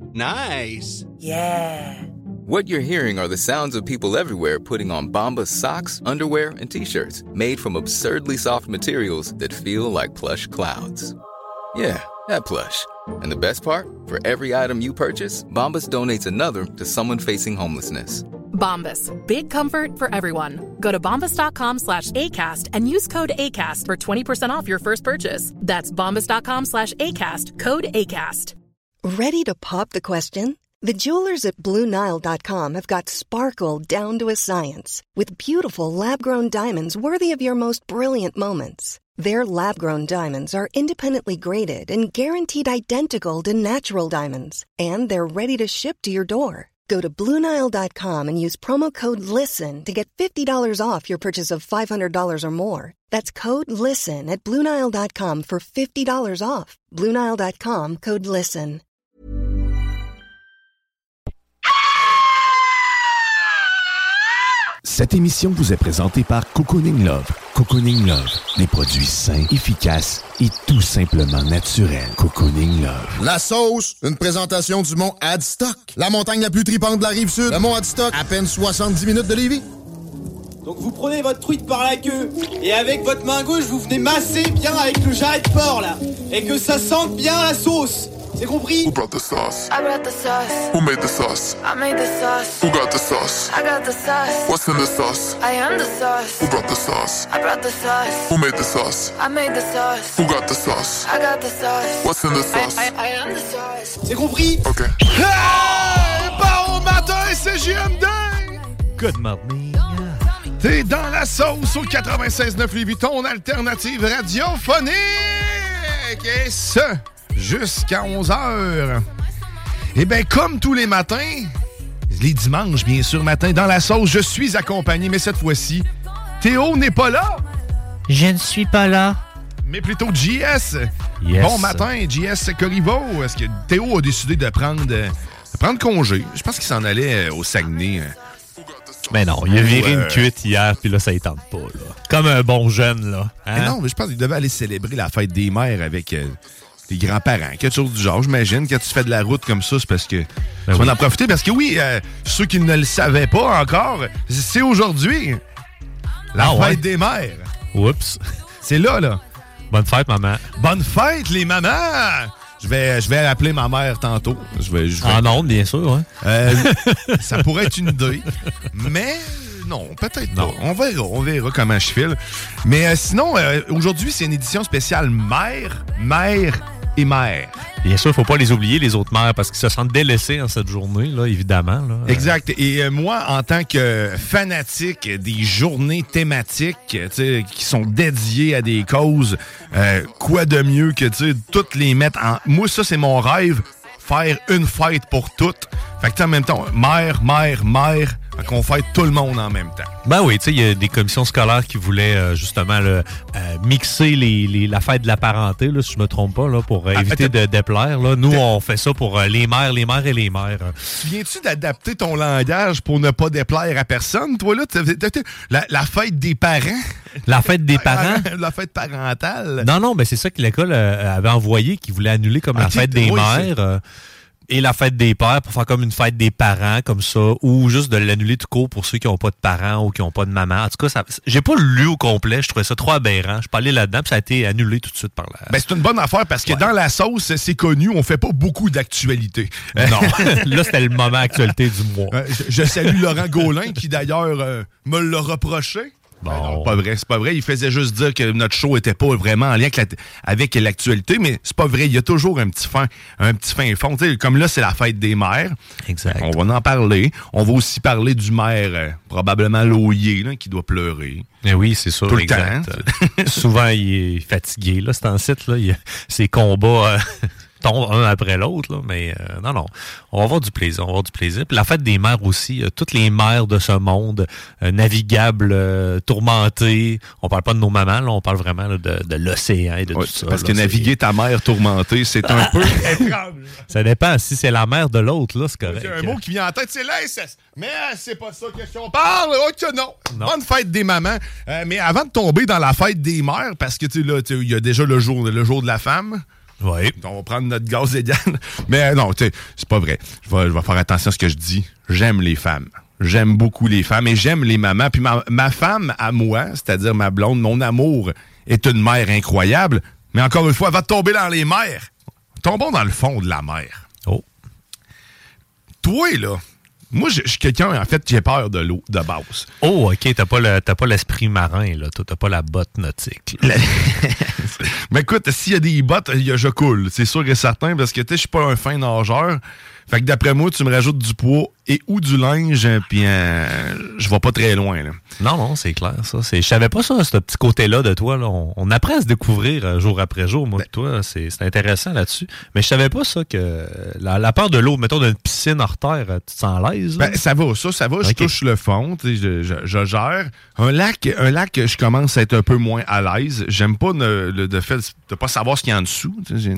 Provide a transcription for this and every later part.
Nice. Yeah. What you're hearing are the sounds of people everywhere putting on Bombas socks, underwear, and T-shirts made from absurdly soft materials that feel like plush clouds. Yeah, that plush. And the best part? For every item you purchase, Bombas donates another to someone facing homelessness. Bombas. Big comfort for everyone. Go to bombas.com/ACAST and use code ACAST for 20% off your first purchase. That's bombas.com/ACAST. Code ACAST. Ready to pop the question? The jewelers at BlueNile.com have got sparkle down to a science with beautiful lab-grown diamonds worthy of your most brilliant moments. Their lab-grown diamonds are independently graded and guaranteed identical to natural diamonds, and they're ready to ship to your door. Go to BlueNile.com and use promo code LISTEN to get $50 off your purchase of $500 or more. That's code LISTEN at BlueNile.com for $50 off. BlueNile.com, code LISTEN. Cette émission vous est présentée par Cocooning Love. Cocooning Love, des produits sains, efficaces et tout simplement naturels. Cocooning Love. La sauce, une présentation du mont Adstock. La montagne la plus tripante de la Rive-Sud. Le mont Adstock, à peine 70 minutes de Lévis. Donc vous prenez votre truite par la queue et avec votre main gauche, vous venez masser bien avec le jarret de porc là. Et que ça sente bien la sauce. C'est compris? Who brought the sauce? I brought the sauce. Who made the sauce? I made the sauce. Who got the sauce? I got the sauce. What's in the sauce? I am the sauce. Who brought the sauce? I brought the sauce. Who made the sauce? I made the sauce. Who got the sauce? I got the sauce. What's in the sauce? I am the sauce. C'est compris? OK. Hey! Bon matin, c'est JMD! Good morning. T'es dans la sauce au 96.9 Lévis, ton alternative radiophonique! Et ce, jusqu'à 11h. Eh bien, comme tous les matins, les dimanches, bien sûr, matin, dans la sauce, je suis accompagné, mais cette fois-ci, Théo n'est pas là. Je ne suis pas là. Mais plutôt JS. Yes. Bon matin, JS Corriveau. Est-ce que Théo a décidé de prendre congé? Je pense qu'il s'en allait au Saguenay. Mais non, il a viré une cuite hier, puis là, ça ne tente pas. Là. Comme un bon jeune, là. Hein? Mais non, mais je pense qu'il devait aller célébrer la fête des mères avec des grands-parents. Quelque chose du genre. J'imagine, quand tu fais de la route comme ça, c'est parce que tu vas en profiter. Parce que oui, ceux qui ne le savaient pas encore, c'est aujourd'hui la fête des mères. Oups. C'est là. Bonne fête, maman. Bonne fête, les mamans! Je vais appeler ma mère tantôt. Je vais... En ondes, bien sûr. Hein? Ça pourrait être une idée. Mais non, peut-être pas. On verra comment je file. Mais sinon, aujourd'hui, c'est une édition spéciale mère et mère. Bien sûr, il ne faut pas les oublier, les autres mères, parce qu'ils se sentent délaissés en cette journée, là, évidemment. Là. Exact. Et moi, en tant que fanatique des journées thématiques qui sont dédiées à des causes, quoi de mieux que toutes les mettre en... Moi, ça, c'est mon rêve, faire une fête pour toutes. Fait que en même temps, mère, fait qu'on fête tout le monde en même temps. Ben oui, tu sais, il y a des commissions scolaires qui voulaient justement mixer la fête de la parenté, là, si je me trompe pas, là, pour éviter de déplaire. Là. Nous, on fait ça pour les mères et les mères. Tu viens-tu d'adapter ton langage pour ne pas déplaire à personne, toi, là? La fête des parents? La fête des parents? La fête parentale? Non, ben c'est ça que l'école avait envoyé, qui voulait annuler comme la fête des mères. Et la fête des pères pour faire comme une fête des parents, comme ça, ou juste de l'annuler tout court pour ceux qui n'ont pas de parents ou qui n'ont pas de maman. En tout cas, j'ai pas lu au complet, je trouvais ça trop aberrant. Je suis pas allé là-dedans, puis ça a été annulé tout de suite par la... Ben, c'est une bonne affaire parce que dans la sauce, c'est connu, on fait pas beaucoup d'actualité. Non, là, c'était le moment actualité du mois. Je salue Laurent Gaulin qui, d'ailleurs, me l'a reproché. Bon. Ben non, c'est pas vrai. Il faisait juste dire que notre show était pas vraiment en lien avec l'actualité, mais c'est pas vrai. Il y a toujours un petit fin fond. T'sais, comme là, c'est la fête des mères. Exact. On va en parler. On va aussi parler du maire, probablement Loyer, là, qui doit pleurer. Mais oui, c'est sûr. Tout le exact. temps. Souvent, il est fatigué. Là, c'est en site. Là, ses combats... tombent un après l'autre, là, mais non, on va avoir du plaisir, Puis la fête des mères aussi, toutes les mères de ce monde, navigables, tourmentées, on parle pas de nos mamans, là, on parle vraiment là, de l'océan et de tout ça. Parce là, que naviguer ta mère tourmentée, c'est un peu étrange. Ça dépend, si c'est la mère de l'autre, là, c'est correct. C'est un mot qui vient en tête, c'est l'inceste. Mais c'est pas ça que on parle, ok, non. Bonne fête des mamans. Mais avant de tomber dans la fête des mères, parce que tu sais, là, il y a déjà le jour de la femme. Oui. On va prendre notre gaz égal. Mais non, tu sais, c'est pas vrai. Je vais faire attention à ce que je dis. J'aime les femmes. J'aime beaucoup les femmes et j'aime les mamans. Puis ma femme à moi, c'est-à-dire ma blonde, mon amour, est une mère incroyable. Mais encore une fois, elle va tomber dans les mers. Tombons dans le fond de la mer. Oh. Toi, là, moi, je suis quelqu'un, en fait, j'ai peur de l'eau, de base. Oh, OK, t'as pas l'esprit marin, là. T'as pas la botte nautique. Mais écoute, s'il y a des bottes, je coule. C'est sûr et certain, parce que, tu sais, je suis pas un fin nageur. Fait que d'après moi, tu me rajoutes du poids et ou du linge, puis je vais pas très loin, là. Non, c'est clair, ça. Je savais pas ça, ce petit côté-là de toi, là. On apprend à se découvrir jour après jour, moi, toi. C'est intéressant là-dessus. Mais je savais pas ça, que la peur de l'eau, mettons, d'une piscine hors terre, tu te sens à l'aise? Ben, ça va. Okay. Je touche le fond, je gère. Un lac, je commence à être un peu moins à l'aise. J'aime pas le fait de pas savoir ce qu'il y a en dessous.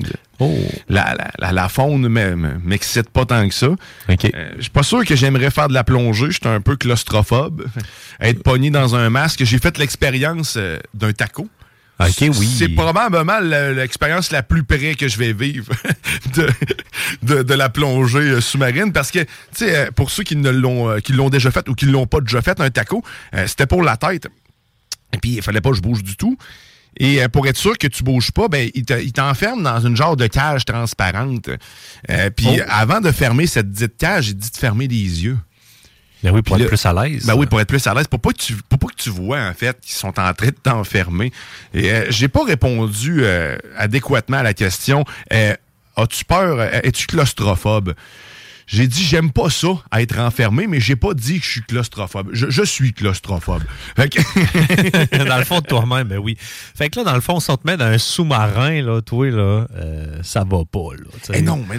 La faune m'excite pas tant que ça. Okay. Je suis pas sûr que j'aimerais faire de la plongée. Je suis un peu claustrophobe. Être pogné dans un masque. J'ai fait l'expérience d'un taco. Okay, oui. C'est probablement l'expérience la plus près que je vais vivre de la plongée sous-marine. Parce que, tu sais, pour ceux qui l'ont déjà fait ou qui ne l'ont pas déjà fait, un taco, c'était pour la tête. Et puis, il fallait pas que je bouge du tout. Et pour être sûr que tu bouges pas, ben il t'enferme dans une genre de cage transparente. Puis avant de fermer cette dite cage, il dit de fermer les yeux. Ben oui, pour être plus à l'aise. Ben oui, pour être plus à l'aise. Pour pas que tu vois, en fait, qu'ils sont en train de t'enfermer. Et j'ai pas répondu adéquatement à la question. As-tu peur? Es-tu claustrophobe? J'ai dit, j'aime pas ça, être enfermé, mais j'ai pas dit que je suis claustrophobe. Je suis claustrophobe. Dans le fond de toi-même, ben oui. Fait que là, dans le fond, si on te met dans un sous-marin, là, toi, là, ça va pas, là. Mais non.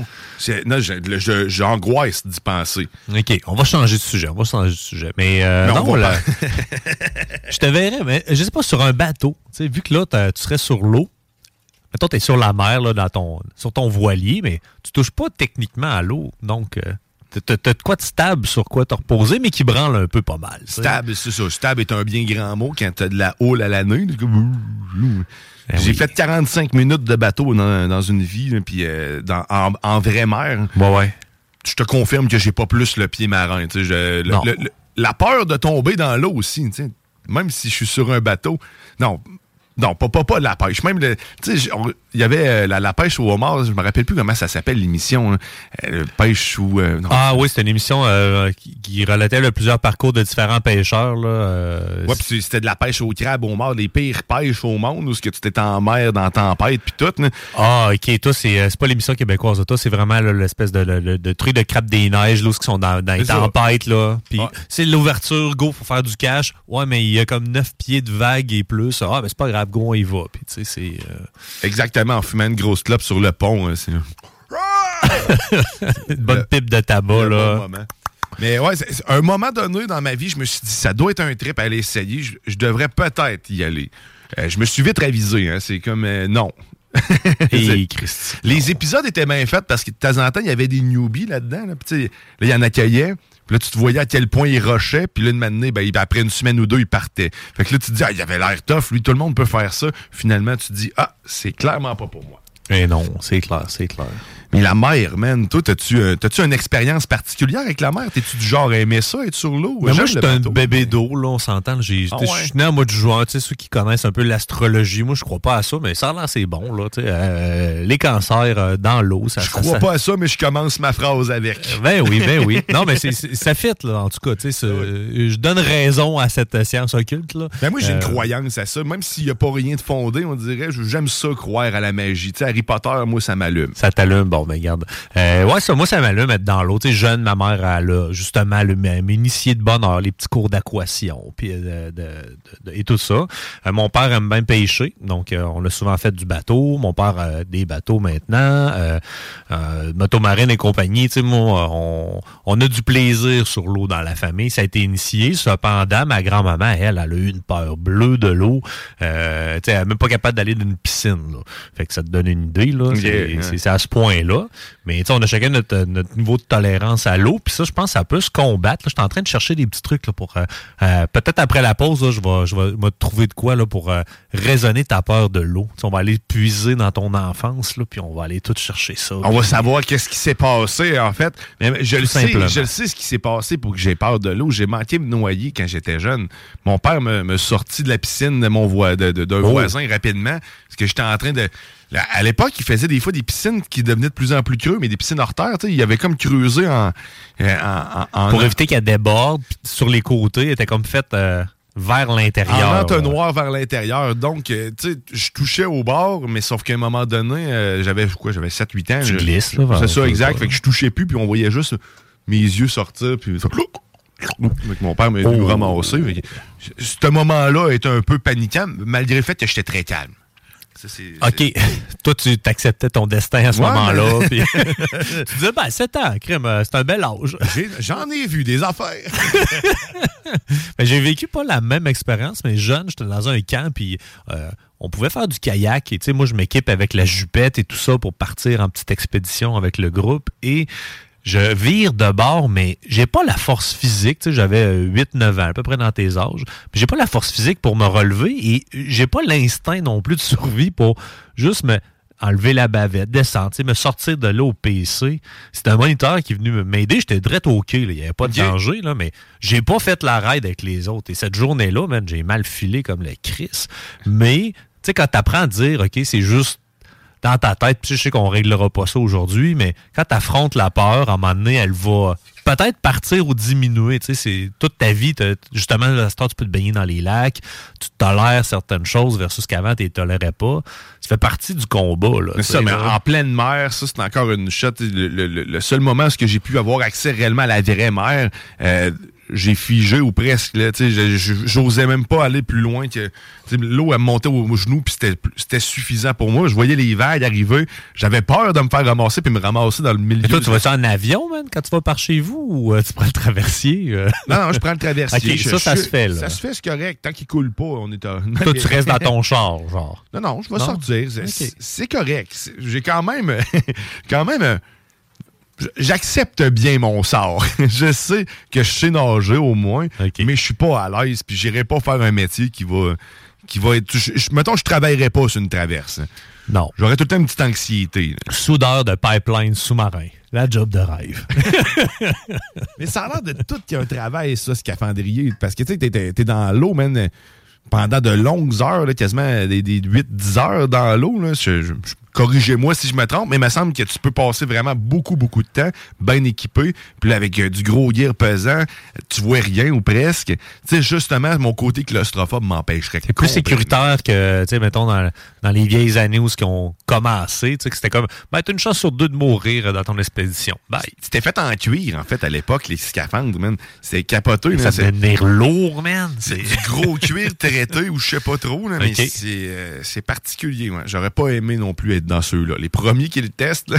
J'angoisse d'y penser. OK, on va changer de sujet. Mais non, là, je te verrais, mais je sais pas, sur un bateau, tu sais, vu que là, tu serais sur l'eau. Mettons, t'es sur la mer, là, sur ton voilier, mais tu touches pas techniquement à l'eau. Donc, t'as de quoi de stable sur quoi te reposer, mais qui branle un peu pas mal. Stable, c'est ça. Stable est un bien grand mot quand t'as de la houle à la nuit. J'ai fait 45 minutes de bateau dans une vie, puis en vraie mer. Ouais. Je te confirme que j'ai pas plus le pied marin. La peur de tomber dans l'eau aussi, même si je suis sur un bateau. Non, pas la pêche. Même, tu sais, il y avait la pêche au homard, je me rappelle plus comment ça s'appelle l'émission. Pêche ou... oui, c'était une émission qui relatait plusieurs parcours de différents pêcheurs. Ouais, puis c'était de la pêche au crabe, au homard, les pires pêches au monde, où tu étais en mer, dans tempête, puis tout. Là. Ah, OK. Toi, c'est pas l'émission québécoise. Toi, c'est vraiment l'espèce de truc de crabe des neiges, là, qui sont dans les tempêtes. Là. Puis c'est l'ouverture, go, faut faire du cash. Ouais, mais il y a comme 9 pieds de vagues et plus. Ah, mais c'est pas grave. Go, on y va. Puis, tu sais, c'est... Exactement, en fumant une grosse clope sur le pont. C'est... une bonne pipe de tabac, là. Bon moment. Mais ouais, c'est un moment donné dans ma vie, je me suis dit, ça doit être un trip à aller essayer. Je devrais peut-être y aller. Je me suis vite ravisé. Hein. C'est comme, non. Et Christ. Les épisodes étaient bien faits parce que de temps en temps, il y avait des newbies là-dedans. Là, là il y en accueillait. Puis là, tu te voyais à quel point il rushait. Puis là, une matinée, après une semaine ou deux, il partait. Fait que là, tu te dis, il avait l'air tough. Lui, tout le monde peut faire ça. Finalement, tu te dis, c'est clairement pas pour moi. Mais non, c'est clair. Mais la mer, man, toi, t'as-tu une expérience particulière avec la mer? T'es-tu du genre à aimer ça, être sur l'eau? Mais moi, je suis un bébé d'eau, là, on s'entend. Je suis né en mode juin, tu sais, ceux qui connaissent un peu l'astrologie, moi, je crois pas à ça, mais ça a l'air c'est bon, là, tu sais. Les cancers dans l'eau, ça... Je crois pas à ça, mais je commence ma phrase avec. Ben oui. Non, mais ça fit, là, en tout cas, tu sais. Je donne raison à cette science occulte, là. Ben moi, j'ai une croyance à ça, même s'il y a pas rien de fondé, on dirait, j'aime ça croire à la magie. Tu sais, Harry Potter, moi, ça m'allume. Ça t'allume, bon, ben regarde. Moi, ça m'allume être dans l'eau. Tu sais, jeune, ma mère, elle a justement m'initié de bonne heure, les petits cours d'aquation, puis et tout ça. Mon père aime bien pêcher, donc on a souvent fait du bateau. Mon père a des bateaux maintenant. motomarine et compagnie, tu sais, moi, on a du plaisir sur l'eau dans la famille. Ça a été initié. Cependant, ma grand-maman, elle a eu une peur bleue de l'eau. Tu sais, elle n'est même pas capable d'aller dans une piscine, là. Fait que ça te donne une idée, là. C'est à ce point-là. Mais, tu sais, on a chacun notre niveau de tolérance à l'eau. Puis ça, je pense que ça peut se combattre. Je suis en train de chercher des petits trucs, là, pour, peut-être après la pause, là, je vais me trouver de quoi, là, pour raisonner ta peur de l'eau. Tu sais, on va aller puiser dans ton enfance, là, puis on va aller tout chercher ça. On va savoir qu'est-ce qui s'est passé, en fait. Mais je le sais ce qui s'est passé pour que j'ai peur de l'eau. J'ai manqué de me noyer quand j'étais jeune. Mon père me sortit de la piscine de d'un voisin rapidement, parce que j'étais en train de... À l'époque, il faisait des fois des piscines qui devenaient de plus en plus creuses, mais des piscines hors terre, tu sais, il avait comme creusé pour éviter qu'elle déborde, sur les côtés, elle était comme faite... vers l'intérieur. En entonnoir vers l'intérieur. Donc, tu sais, je touchais au bord, mais sauf qu'à un moment donné, j'avais 7-8 ans. Tu glisses, là. C'est ça, exact. Fait que je touchais plus, puis on voyait juste mes yeux sortir, puis mon père m'a dû ramasser. Ce moment-là était un peu paniquant, malgré le fait que j'étais très calme. OK. Toi, tu t'acceptais ton destin à ce moment-là. Puis... tu disais, 7 ans, crème, c'est un bel âge. J'en ai vu des affaires. Ben, j'ai vécu pas la même expérience, mais jeune, j'étais dans un camp, puis on pouvait faire du kayak. Et moi, je m'équipe avec la jupette et tout ça pour partir en petite expédition avec le groupe. Et je vire de bord, mais j'ai pas la force physique. J'avais 8-9 ans, à peu près dans tes âges. J'ai pas la force physique pour me relever et j'ai pas l'instinct non plus de survie pour juste me enlever la bavette, descendre, me sortir de là au PC. C'est un moniteur qui est venu m'aider. J'étais direct OK. Il n'y avait pas de danger, là, mais j'ai pas fait la ride avec les autres. Et cette journée-là, man, j'ai mal filé comme le Christ. Mais quand tu apprends à dire, OK, c'est juste dans ta tête, puis je sais qu'on réglera pas ça aujourd'hui, mais quand tu affrontes la peur, à un moment donné, elle va peut-être partir ou diminuer. C'est toute ta vie, justement, à ce temps, tu peux te baigner dans les lacs, tu tolères certaines choses versus qu'avant, tu ne les tolérais pas. Ça fait partie du combat. Là, c'est ça, mais en pleine mer, ça, c'est encore une shot. Le seul moment où j'ai pu avoir accès réellement à la vraie mer, j'ai figé ou presque. Là, j'osais même pas aller plus loin que l'eau, elle me montait aux genoux, puis c'était suffisant pour moi. Je voyais les vagues arriver. J'avais peur de me faire ramasser puis me ramasser dans le milieu. Et toi, tu vas-ça en avion, man, quand tu vas par chez vous, ou tu prends le traversier? Non, je prends le traversier. OK, ça se fait, là. Ça se fait, c'est correct. Tant qu'il coule pas, on est... Toi, tu restes dans ton char, genre. Non, je vais sortir. C'est correct. J'ai quand même... J'accepte bien mon sort. Je sais que je sais nager au moins, mais je suis pas à l'aise, puis j'irai pas faire un métier qui va être... mettons, je travaillerais pas sur une traverse. Non. J'aurais tout le temps une petite anxiété. Soudeur de pipeline sous-marin. La job de rêve. Mais ça a l'air de tout qu'il y a un travail, ça, scaphandrier. Parce que tu sais, t'es dans l'eau, man, pendant de longues heures, là, quasiment des 8-10 heures dans l'eau. Là. Corrigez-moi si je me trompe, mais il me semble que tu peux passer vraiment beaucoup, beaucoup de temps bien équipé. Puis là, avec du gros gear pesant, tu vois rien ou presque. Tu sais, justement, mon côté claustrophobe m'empêcherait. C'est plus sécuritaire que, tu sais, mettons, dans les vieilles années où ils ont commencé, tu sais, que c'était comme, t'as une chance sur 2 de mourir dans ton expédition. C'était fait en cuir, en fait, à l'époque, les scaphandres, man. C'était capoté. Ça devait devenir lourd, man. C'est du gros cuir traité ou je sais pas trop, là, mais c'est particulier. Ouais. J'aurais pas aimé non plus être dans ceux-là. Les premiers qui le testent, là.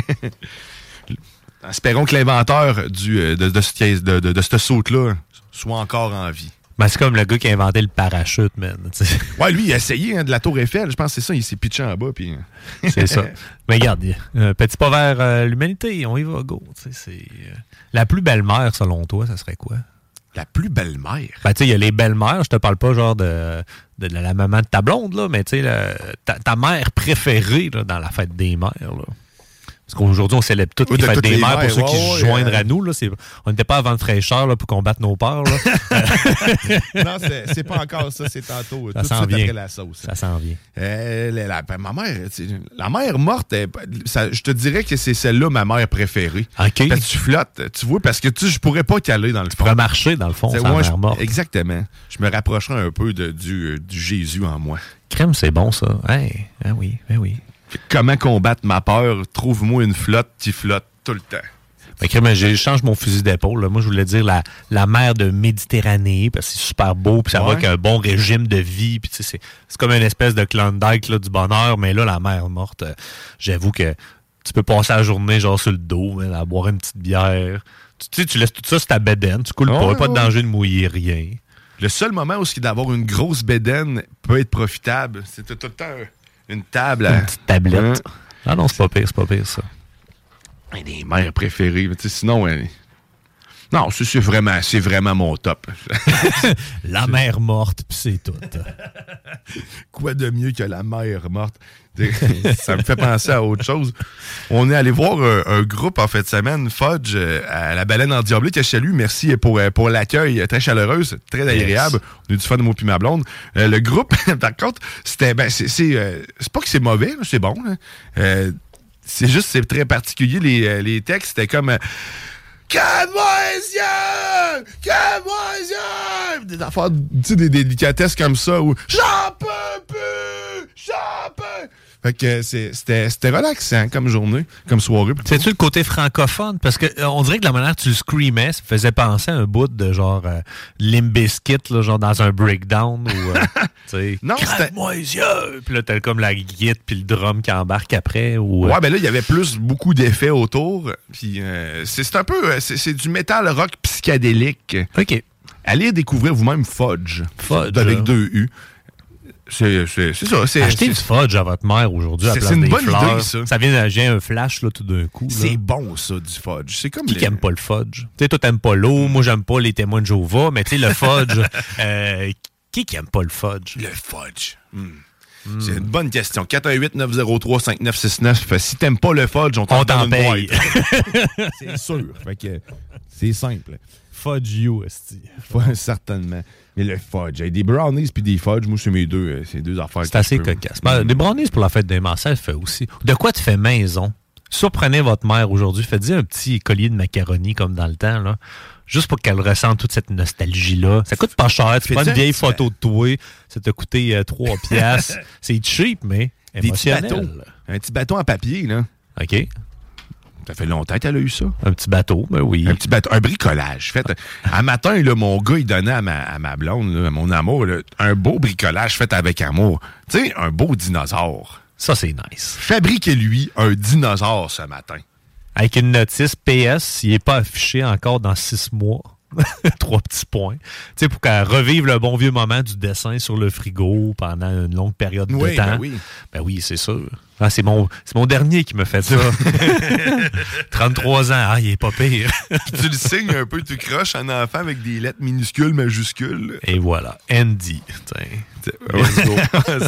Espérons que l'inventeur de cette saute-là soit encore en vie. Ben, c'est comme le gars qui a inventé le parachute, man. T'sais. Ouais, lui, il a essayé de la Tour Eiffel. Je pense que c'est ça. Il s'est pitché en bas. Puis... c'est ça. Mais regarde, petit pas vers l'humanité. On y va, go. La plus belle mer, selon toi, ça serait quoi? La plus belle mère? Ben, tu sais, il y a les belles mères. Je te parle pas genre de la maman de ta blonde, là, mais tu sais, ta mère préférée là, dans la fête des mères, là. Parce qu'aujourd'hui, on célèbre toutes les fêtes des mères pour ceux qui se joindrent à nous. Là, on n'était pas avant de fraîcheur là, pour combattre nos peurs. Là. Non, c'est pas encore ça. C'est tantôt. Ça tout s'en de suite vient. après la sauce. Ça s'en vient. Ma mère, la mère morte, je te dirais que c'est celle-là ma mère préférée. OK. Parce que tu flottes, tu vois, parce que je pourrais pas caler dans le fond. Tu pourrais marcher dans le fond, sans mère morte. Exactement. Je me rapprocherais un peu du Jésus en moi. Crème, c'est bon, ça. Hey, ben oui. Comment combattre ma peur? Trouve-moi une flotte qui flotte tout le temps. Ben, crème, je change mon fusil d'épaule. Là. Moi, je voulais dire la mer de Méditerranée, parce que c'est super beau, puis ça va avec un bon régime de vie. Puis c'est comme une espèce de Klondike là, du bonheur, mais là, la mer morte, j'avoue que Tu peux passer la journée genre sur le dos, à boire une petite bière. Tu laisses tout ça sur ta bédaine, tu coules pas de danger de mouiller, rien. Le seul moment où d'avoir une grosse bédaine peut être profitable, c'est tout le temps une table. Une petite tablette. Ah non, c'est pas pire, ça. Des mères préférées. Sinon, non, c'est vraiment mon top. La mère morte, puis c'est tout. Quoi de mieux que la mère morte? Ça me fait penser à autre chose. On est allé voir un groupe en fin de semaine, Fudge, à la Baleine en Diablé, qui est chez lui. Merci pour l'accueil très chaleureuse, très agréable. On a eu du fun de moi puis ma blonde. Le groupe, par contre, c'était c'est pas que c'est mauvais, c'est bon. C'est juste, c'est très particulier. Les textes, c'était comme... Des affaires, des délicatesses comme ça, où j'en peux plus! Fait que c'était relaxant comme journée, comme soirée. C'est-tu le côté francophone? Parce que on dirait que la manière que tu le screamais, ça me faisait penser à un bout de genre Limp Bizkit, là, genre dans un breakdown ou non, crève-moi les yeux! Puis là, t'as comme la guitare puis le drum qui embarque après. Ou, ouais, ben là, il y avait beaucoup d'effets autour. Puis c'est un peu... C'est du métal rock psychédélique. OK. Allez découvrir vous-même Fudge. Avec 2 U. C'est ça. Achetez du fudge à votre mère aujourd'hui à la place une des bonne fleurs. idée, ça. Ça vient j'ai un flash là, tout d'un coup. C'est bon, ça, du fudge. C'est comme qui aime pas le fudge? Tu sais, toi, t'aimes pas l'eau. Moi, j'aime pas les témoins de Jéhovah. Mais tu sais, le fudge... qui aime pas le fudge? Le fudge. C'est une bonne question. 418-903-5969. Si t'aimes pas le fudge, on t'en paye. C'est sûr. Fait que c'est simple. Fudge you, esti. Certainement. Mais le fudge, des brownies puis des fudge, moi, c'est mes deux affaires. C'est assez cocasse. Des brownies pour la fête des mères, ça fait aussi. De quoi tu fais maison? Surprenez votre mère aujourd'hui. Faites-y un petit collier de macaroni comme dans le temps, là. Juste pour qu'elle ressente toute cette nostalgie-là. Ça coûte pas cher. Tu prends une vieille photo de toi. Ça t'a coûté 3 piastres. C'est cheap, mais émotionnel. Un petit bâton en papier, là. OK. Ça fait longtemps qu'elle a eu ça. Un petit bateau, ben oui. Un petit bateau, un bricolage. Fait, un matin, là, mon gars, il donnait à ma blonde, là, à mon amour, là, un beau bricolage fait avec amour. Tu sais, un beau dinosaure. Ça, c'est nice. Fabriquez-lui un dinosaure ce matin. Avec une notice PS, il n'est pas affiché encore dans 6 mois. 3 petits points. Tu sais, pour qu'elle revive le bon vieux moment du dessin sur le frigo pendant une longue période de temps. Ben oui, c'est sûr. Ah, c'est mon dernier qui me fait ça. 33 ans. Ah, il est pas pire. Tu le signes un peu, tu croches un enfant avec des lettres minuscules, majuscules. Et voilà. Andy. Let's go.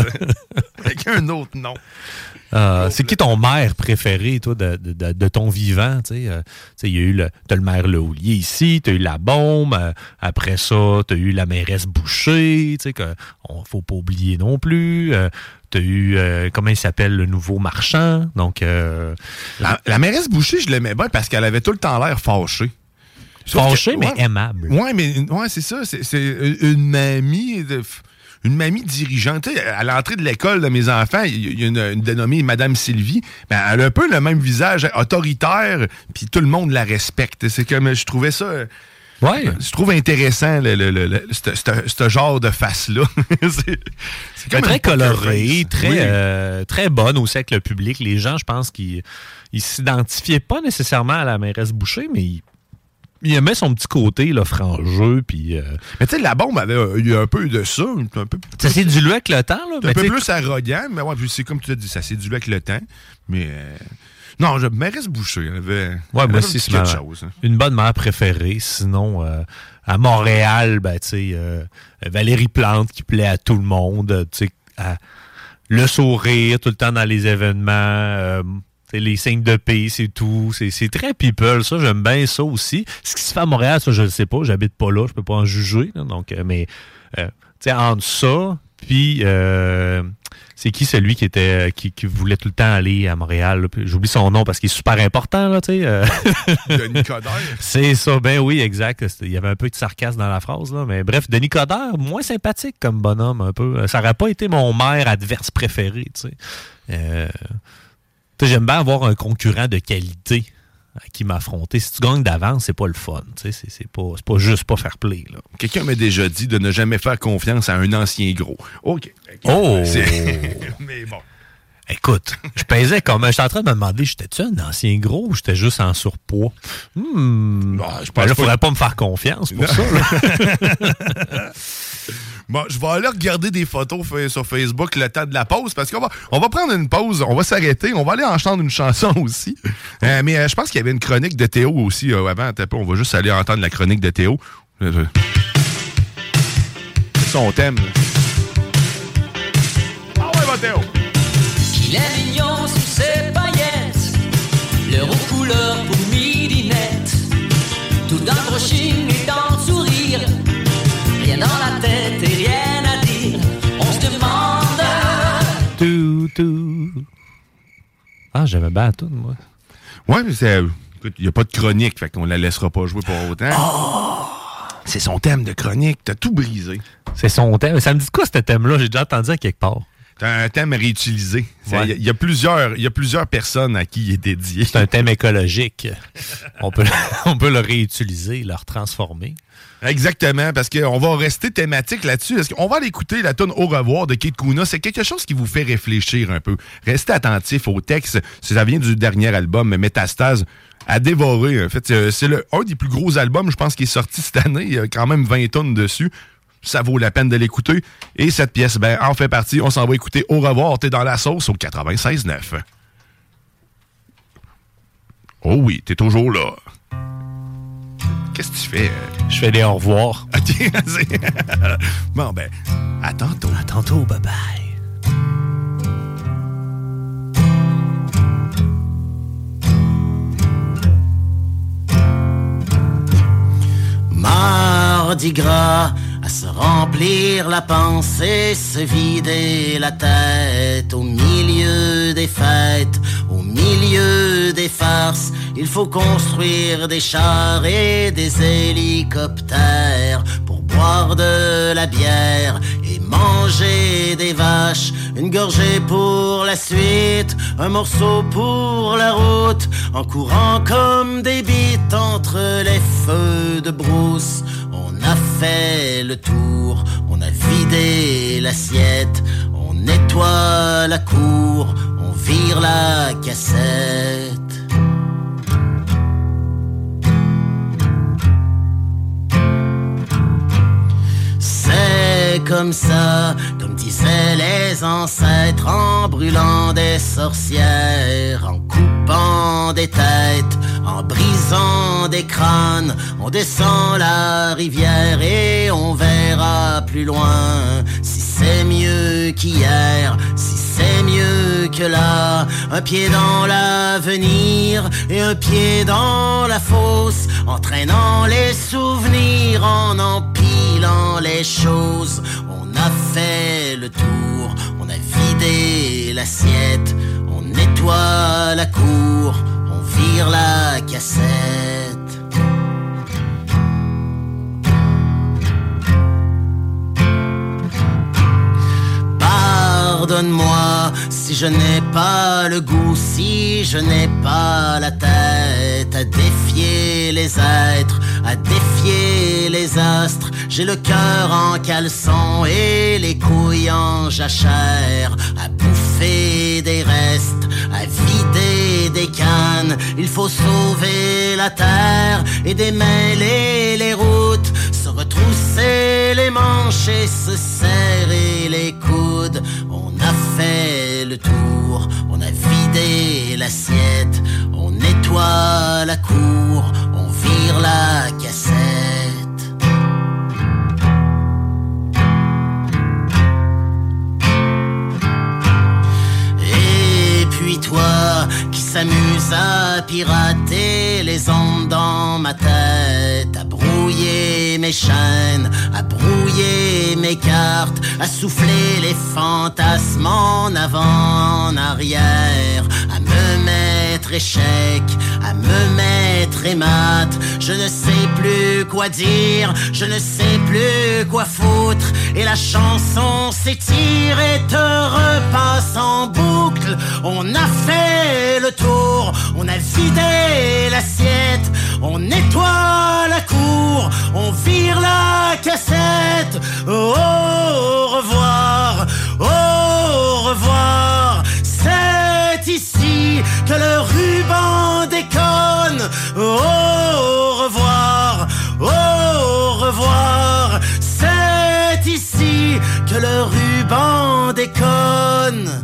Avec un autre nom. C'est qui ton maire préféré, toi, de ton vivant? Il y a eu t'as le maire Lehoulier ici, t'as eu la bombe, après ça, t'as eu la mairesse Boucher, faut pas oublier non plus. T'as eu, comment il s'appelle, le nouveau marchand. Donc, la mairesse Boucher, je l'aimais bien parce qu'elle avait tout le temps l'air fâchée. Fâchée, mais aimable. Ouais, c'est ça. C'est une mamie... Une mamie dirigeante. À l'entrée de l'école de mes enfants, il y a une dénommée Madame Sylvie. Ben, elle a un peu le même visage autoritaire, puis tout le monde la respecte. C'est comme, je trouvais ça... Ouais. Je trouve intéressant ce genre de face-là. c'est comme très coloré, très bonne aussi avec le public. Les gens, je pense qu'ils s'identifiaient pas nécessairement à la mairesse Boucher, mais il aimait son petit côté, là, frangeux, puis... Mais tu sais, la bombe avait eu un peu de ça. Ça s'est dilué avec le temps, là. Un peu plus arrogant, mais ouais, c'est comme tu l'as dit, ça s'est dilué avec le temps. Mais... Non, je mairesse Boucher. Elle avait, moi aussi, c'est une bonne mère préférée. Sinon, à Montréal, ben, tu sais, Valérie Plante qui plaît à tout le monde. Tu sais, le sourire tout le temps dans les événements. Les signes de paix, c'est tout. C'est très people, ça. J'aime bien ça aussi. Ce qui se fait à Montréal, ça, je le sais pas. J'habite pas là. Je peux pas en juger. Là, donc, mais, tu sais, entre ça, puis... c'est qui celui qui voulait tout le temps aller à Montréal? Là, j'oublie son nom parce qu'il est super important, là, tu sais. Denis Coderre. C'est ça, ben oui, exact. Il y avait un peu de sarcasme dans la phrase, là. Mais bref, Denis Coderre, moins sympathique comme bonhomme, un peu. Ça n'aurait pas été mon maire adverse préféré, tu sais. J'aime bien avoir un concurrent de qualité qui m'affrontait. Si tu gagnes d'avance, c'est pas le fun. C'est pas juste pas fair play. Là. Quelqu'un m'a déjà dit de ne jamais faire confiance à un ancien gros. OK. Oh! Mais bon. Écoute, je pesais comme... J'étais en train de me demander, j'étais-tu un ancien gros ou j'étais juste en surpoids? Je pense là, faudrait pas me faire confiance pour ça. Bon, je vais aller regarder des photos sur Facebook le temps de la pause parce qu'on va prendre une pause, on va s'arrêter, on va aller entendre une chanson aussi. Mais je pense qu'il y avait une chronique de Théo aussi avant. On va juste aller entendre la chronique de Théo. C'est son thème. Ah ouais, va Théo! Il est mignon sous ses paillettes, le roux couleur pour midinette, tout dans le brushing et dans le sourire, rien dans la tête et rien à dire, on se demande... Tout. Ah, j'aimais bien tout, moi. Ouais, mais écoute, il n'y a pas de chronique, fait qu'on la laissera pas jouer pour autant. Oh! C'est son thème de chronique, t'as tout brisé. C'est son thème. Ça me dit quoi, ce thème-là? J'ai déjà entendu à quelque part. C'est un thème réutilisé. Il y a plusieurs personnes à qui il est dédié. C'est un thème écologique. On peut le réutiliser, le retransformer. Exactement, parce qu'on va rester thématique là-dessus. On va aller écouter la tune Au revoir de Kid Kuna. C'est quelque chose qui vous fait réfléchir un peu. Restez attentif au texte. Ça vient du dernier album, Métastase, à dévorer. En fait, c'est un des plus gros albums, je pense, qui est sorti cette année. Il y a quand même 20 tonnes dessus. Ça vaut la peine de l'écouter. Et cette pièce, en fait partie. On s'en va écouter Au revoir. T'es dans la sauce au 96.9. Oh oui, t'es toujours là. Qu'est-ce que tu fais? Je fais des au revoir. OK, bon, à tantôt. À tantôt, bye-bye. Mardi gras, à se remplir la pensée, se vider la tête au milieu des fêtes, au milieu des farces. Il faut construire des chars et des hélicoptères pour boire de la bière et manger des vaches. Une gorgée pour la suite, un morceau pour la route, en courant comme des bites entre les feux de brousse. On a fait le tour, on a vidé l'assiette, on nettoie la cour, on vire la cassette. C'est comme ça, comme disaient les ancêtres, en brûlant des sorcières, en coupant des têtes, en brisant des crânes. On descend la rivière et on verra plus loin si c'est mieux qu'hier, si c'est mieux que là. Un pied dans l'avenir et un pied dans la fosse, entraînant les souvenirs, en empilant les choses. On a fait le tour, on a vidé l'assiette, on nettoie la cour, on vire la cassette. Pardonne-moi si je n'ai pas le goût, si je n'ai pas la tête à défier les êtres, à défier les astres. J'ai le cœur en caleçon et les couilles en jachère, à bouffer des restes, à vider des cannes. Il faut sauver la terre et démêler les routes, se retrousser les manches et se serrer les coudes. On a fait le tour, on a vidé l'assiette, on nettoie la cour, on vire la cassette. Et puis toi qui s'amuse à pirater les ondes dans ma tête, à brouiller mes chaînes, à brouiller mes cartes, à souffler les fantasmes en avant, en arrière, à me mettre échec, à me mettre émate. Je ne sais plus quoi dire, je ne sais plus quoi foutre, et la chanson s'étire et te repasse en boucle. On a fait le tour, on a vidé l'assiette, on nettoie la cour, on vire la cassette. Au revoir, au revoir, c'est que le ruban déconne. Au revoir, au revoir. C'est ici que le ruban déconne.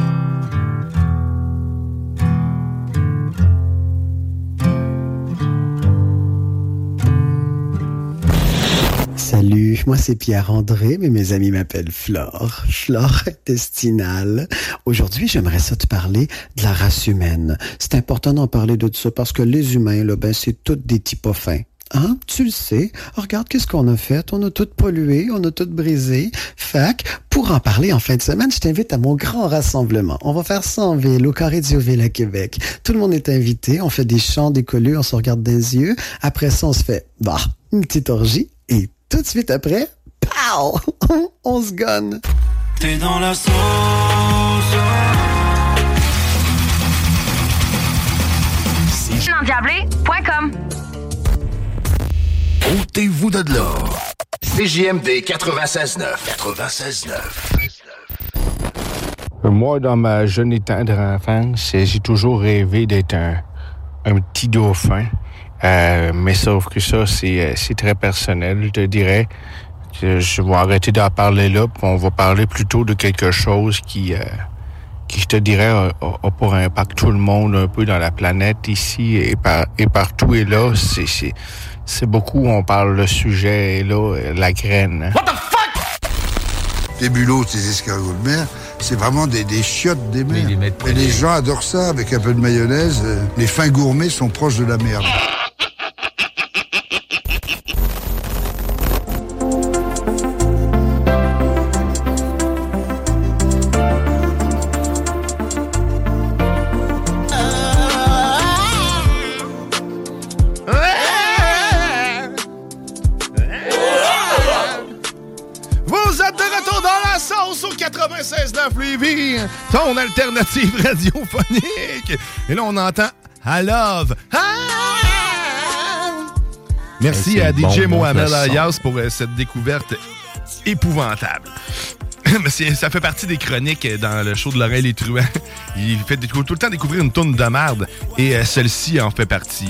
Salut, moi c'est Pierre-André, mais mes amis m'appellent Flore. Flore intestinale. Aujourd'hui, j'aimerais ça te parler de la race humaine. C'est important d'en parler de ça parce que les humains, là, ben c'est tous des types pas fins. Hein? Tu le sais. Regarde qu'est-ce qu'on a fait. On a tout pollué, on a tout brisé. Fac, pour en parler en fin de semaine, je t'invite à mon grand rassemblement. On va faire ça en ville, au Carré Diouville à Québec. Tout le monde est invité. On fait des chants, des collus, on se regarde dans les yeux. Après ça, on se fait, une petite orgie. Et tout de suite après, pow! On se gonne. T'es dans la sauce. Endiablé.com. Ôtez-vous de là. CJMD 96.9. 96.9. Moi, dans ma jeune et tendre enfance, j'ai toujours rêvé d'être un petit dauphin. Mais sauf que ça, c'est très personnel, je te dirais. Je vais arrêter d'en parler là, puis on va parler plutôt de quelque chose qui je te dirais, a pour impact tout le monde un peu dans la planète ici et partout. Et là, c'est beaucoup, on parle le sujet, et là, la graine. Hein? What the fuck? Les bulots, ces escargots de mer, c'est vraiment des chiottes des mers. Et les gens adorent ça avec un peu de mayonnaise. Les fins gourmets sont proches de la merde. Au 96.9 Lévis, ton alternative radiophonique. Et là, on entend I Love. Merci à DJ Mohamed Alias pour cette découverte épouvantable. Ça fait partie des chroniques dans le show de l'oreille les truands. Il fait tout le temps découvrir une tourne de merde. Et celle-ci en fait partie.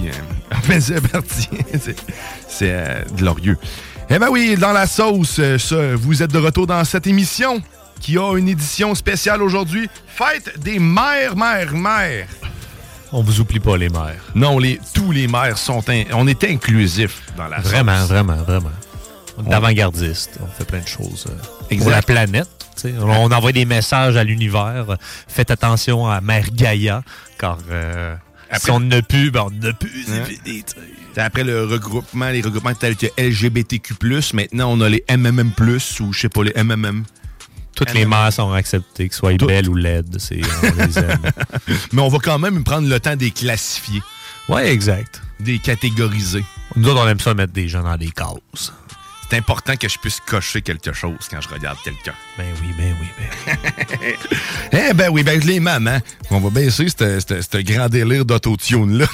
C'est glorieux. Eh ben oui, dans la sauce, vous êtes de retour dans cette émission qui a une édition spéciale aujourd'hui. Fête des mères. On vous oublie pas, les mères. Non, tous les mères sont... on est inclusifs dans la sauce. Vraiment. On est avant-gardiste. On fait plein de choses pour la planète. T'sais. On envoie des messages à l'univers. Faites attention à Mère Gaïa, car... si on n'a plus, on n'a plus, c'est fini. Après les regroupements tels que LGBTQ+, maintenant on a les MMM+, ou je sais pas, les MMM. Toutes les mères sont acceptées, que ce soit belles ou laides, on les aime. Mais on va quand même prendre le temps de les classifier. Ouais, exact. Des catégoriser. Nous autres, on aime ça mettre des gens dans des cases. C'est important que je puisse cocher quelque chose quand je regarde quelqu'un. Ben oui. Ben oui, les mamans. On va baisser ce grand délire d'autotune-là.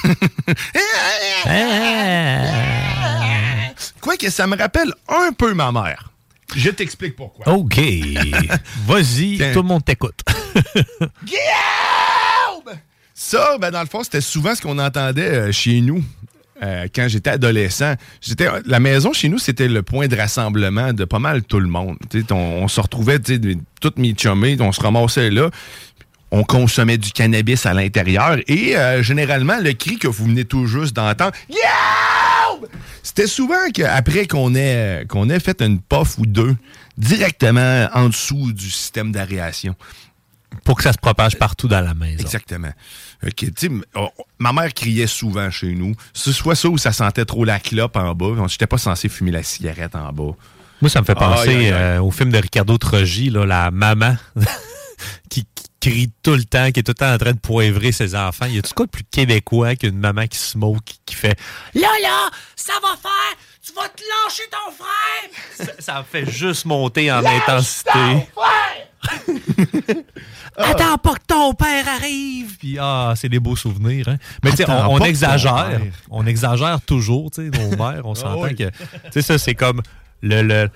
Quoique ça me rappelle un peu ma mère. Je t'explique pourquoi. OK. Vas-y, tout le monde t'écoute. Guillaume! Ça, dans le fond, c'était souvent ce qu'on entendait chez nous. Quand j'étais adolescent, la maison chez nous, c'était le point de rassemblement de pas mal tout le monde. On se retrouvait, toutes mes chummés, on se ramassait là. On consommait du cannabis à l'intérieur et généralement, le cri que vous venez tout juste d'entendre, yeah! C'était souvent qu'après qu'on ait fait une puff ou deux directement en dessous du système d'aération. Pour que ça se propage partout dans la maison. Exactement. Okay, ma mère criait souvent chez nous. C'est soit ça ou ça sentait trop la clope en bas. J'étais pas censé fumer la cigarette en bas. Moi, ça me fait penser au film de Ricardo Trogi, là, la maman qui crie tout le temps, qui est tout le temps en train de poivrer ses enfants. Y a-tu quoi de plus québécois qu'une maman qui smoke, qui fait « Là, ça va faire! Tu vas te lâcher ton frère! » Ça fait juste monter en intensité. Attends pas que ton père arrive! Puis, c'est des beaux souvenirs, hein? Mais tu sais, on exagère. On exagère toujours, tu sais, nos mères. On s'entend que... Tu sais, ça, c'est comme le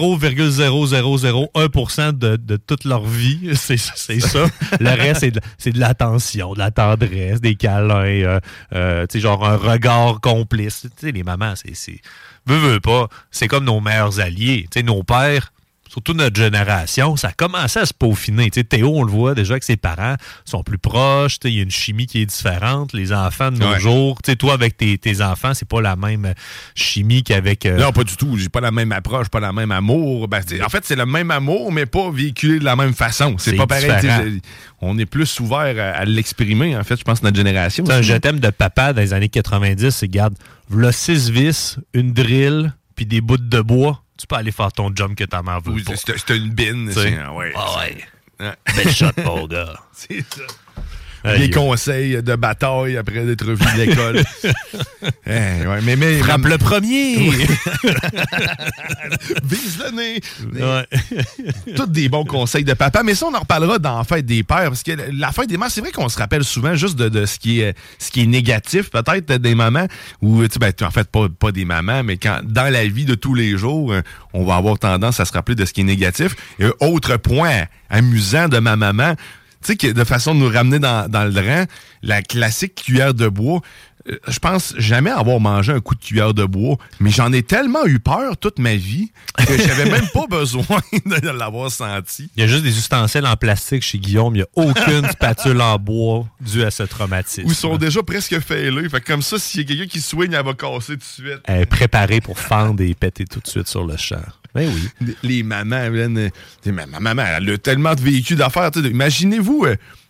0,0001% de toute leur vie, c'est ça. Le reste, c'est de l'attention, de la tendresse, des câlins, genre un regard complice. Les mamans, veux pas, c'est comme nos meilleurs alliés. Nos pères, surtout notre génération, ça a commencé à se peaufiner. Théo, on le voit déjà avec ses parents, sont plus proches, il y a une chimie qui est différente. Les enfants de nos jours, toi avec tes enfants, c'est pas la même chimie qu'avec... Non, pas du tout. J'ai pas la même approche, pas le même amour. En fait, c'est le même amour, mais pas véhiculé de la même façon. C'est pas pareil. On est plus ouvert à l'exprimer, en fait, je pense, notre génération. Un je t'aime de papa dans les années 90, c'est, regarde, voilà 6 vis, une drill, puis des bouts de bois. Tu peux aller faire ton jump que ta mère veut pas. C'est une bine. Ouais. Belle shot, mon gars. C'est ça. Des conseils de bataille après d'être revenu de l'école. mais frappe le premier! Vise le nez! Tous des bons conseils de papa. Mais ça, on en reparlera dans la fête des pères. Parce que la fête des mères, c'est vrai qu'on se rappelle souvent juste de ce qui est négatif, peut-être, des mamans. Ou, en fait, pas des mamans, mais quand dans la vie de tous les jours, on va avoir tendance à se rappeler de ce qui est négatif. Et autre point amusant de ma maman, tu sais, de façon de nous ramener dans le rang, la classique cuillère de bois. Je pense jamais avoir mangé un coup de cuillère de bois, mais j'en ai tellement eu peur toute ma vie que j'avais même pas besoin de l'avoir senti. Il y a juste des ustensiles en plastique chez Guillaume. Il n'y a aucune spatule en bois due à ce traumatisme. Ou sont déjà presque failés. Fait que comme ça, s'il y a quelqu'un qui swing, elle va casser tout de suite. Elle est préparée pour fendre et péter tout de suite sur le champ. Ben oui. Les mamans, ma maman, elle a tellement de véhicules d'affaires. Imaginez-vous...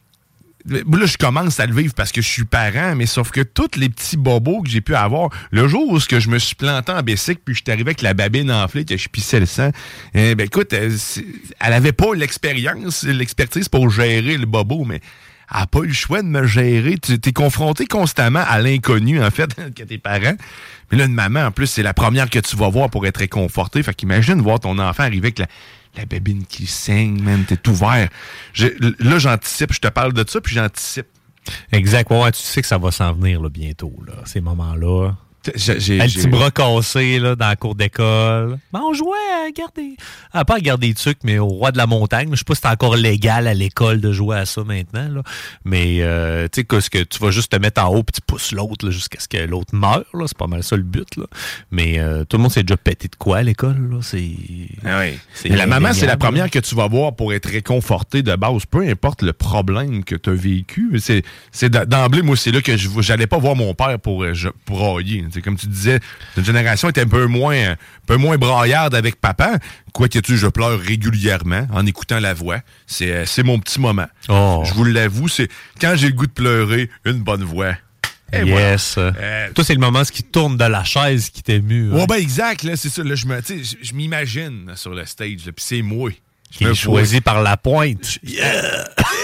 Là, je commence à le vivre parce que je suis parent, mais sauf que tous les petits bobos que j'ai pu avoir, le jour où je me suis planté en bicycle puis je suis arrivé avec la babine enflée, que je pissais le sang, écoute, elle avait pas l'expertise pour gérer le bobo, mais elle n'a pas eu le choix de me gérer. Tu es confronté constamment à l'inconnu, en fait, que tes parents. Mais là, une maman, en plus, c'est la première que tu vas voir pour être réconfortée. Fait qu'imagine voir ton enfant arriver avec la babine qui saigne, man, t'es ouvert. Là, j'anticipe, je te parle de ça, puis j'anticipe. Exact. Ouais, tu sais que ça va s'en venir là, bientôt, là, ces moments-là. Un petit bras cassé là, dans la cour d'école. Ben, on jouait à garder... pas à garder des trucs, mais au roi de la montagne. Je sais pas si c'est encore légal à l'école de jouer à ça maintenant. Là. Mais tu sais, que tu vas juste te mettre en haut puis tu pousses l'autre là, jusqu'à ce que l'autre meure. Là. C'est pas mal ça le but. Là. Mais tout le monde s'est déjà pété de quoi à l'école. Là. Oui. Et la maman, c'est la première que tu vas voir pour être réconfortée de base. Peu importe le problème que tu as vécu. C'est d'emblée, moi, c'est là que j'allais pas voir mon père pour railler. C'est comme tu disais, notre génération était un peu moins braillarde avec papa. Quoique je pleure régulièrement en écoutant la voix. C'est mon petit moment. Oh. Je vous l'avoue, c'est quand j'ai le goût de pleurer, une bonne voix. Et yes. Toi, c'est le moment qui tourne de la chaise qui t'émue. Ouais, ben exact. Là, c'est ça. Là, je m'imagine sur le stage. Puis c'est moi. Qui est choisi par la pointe. Yeah!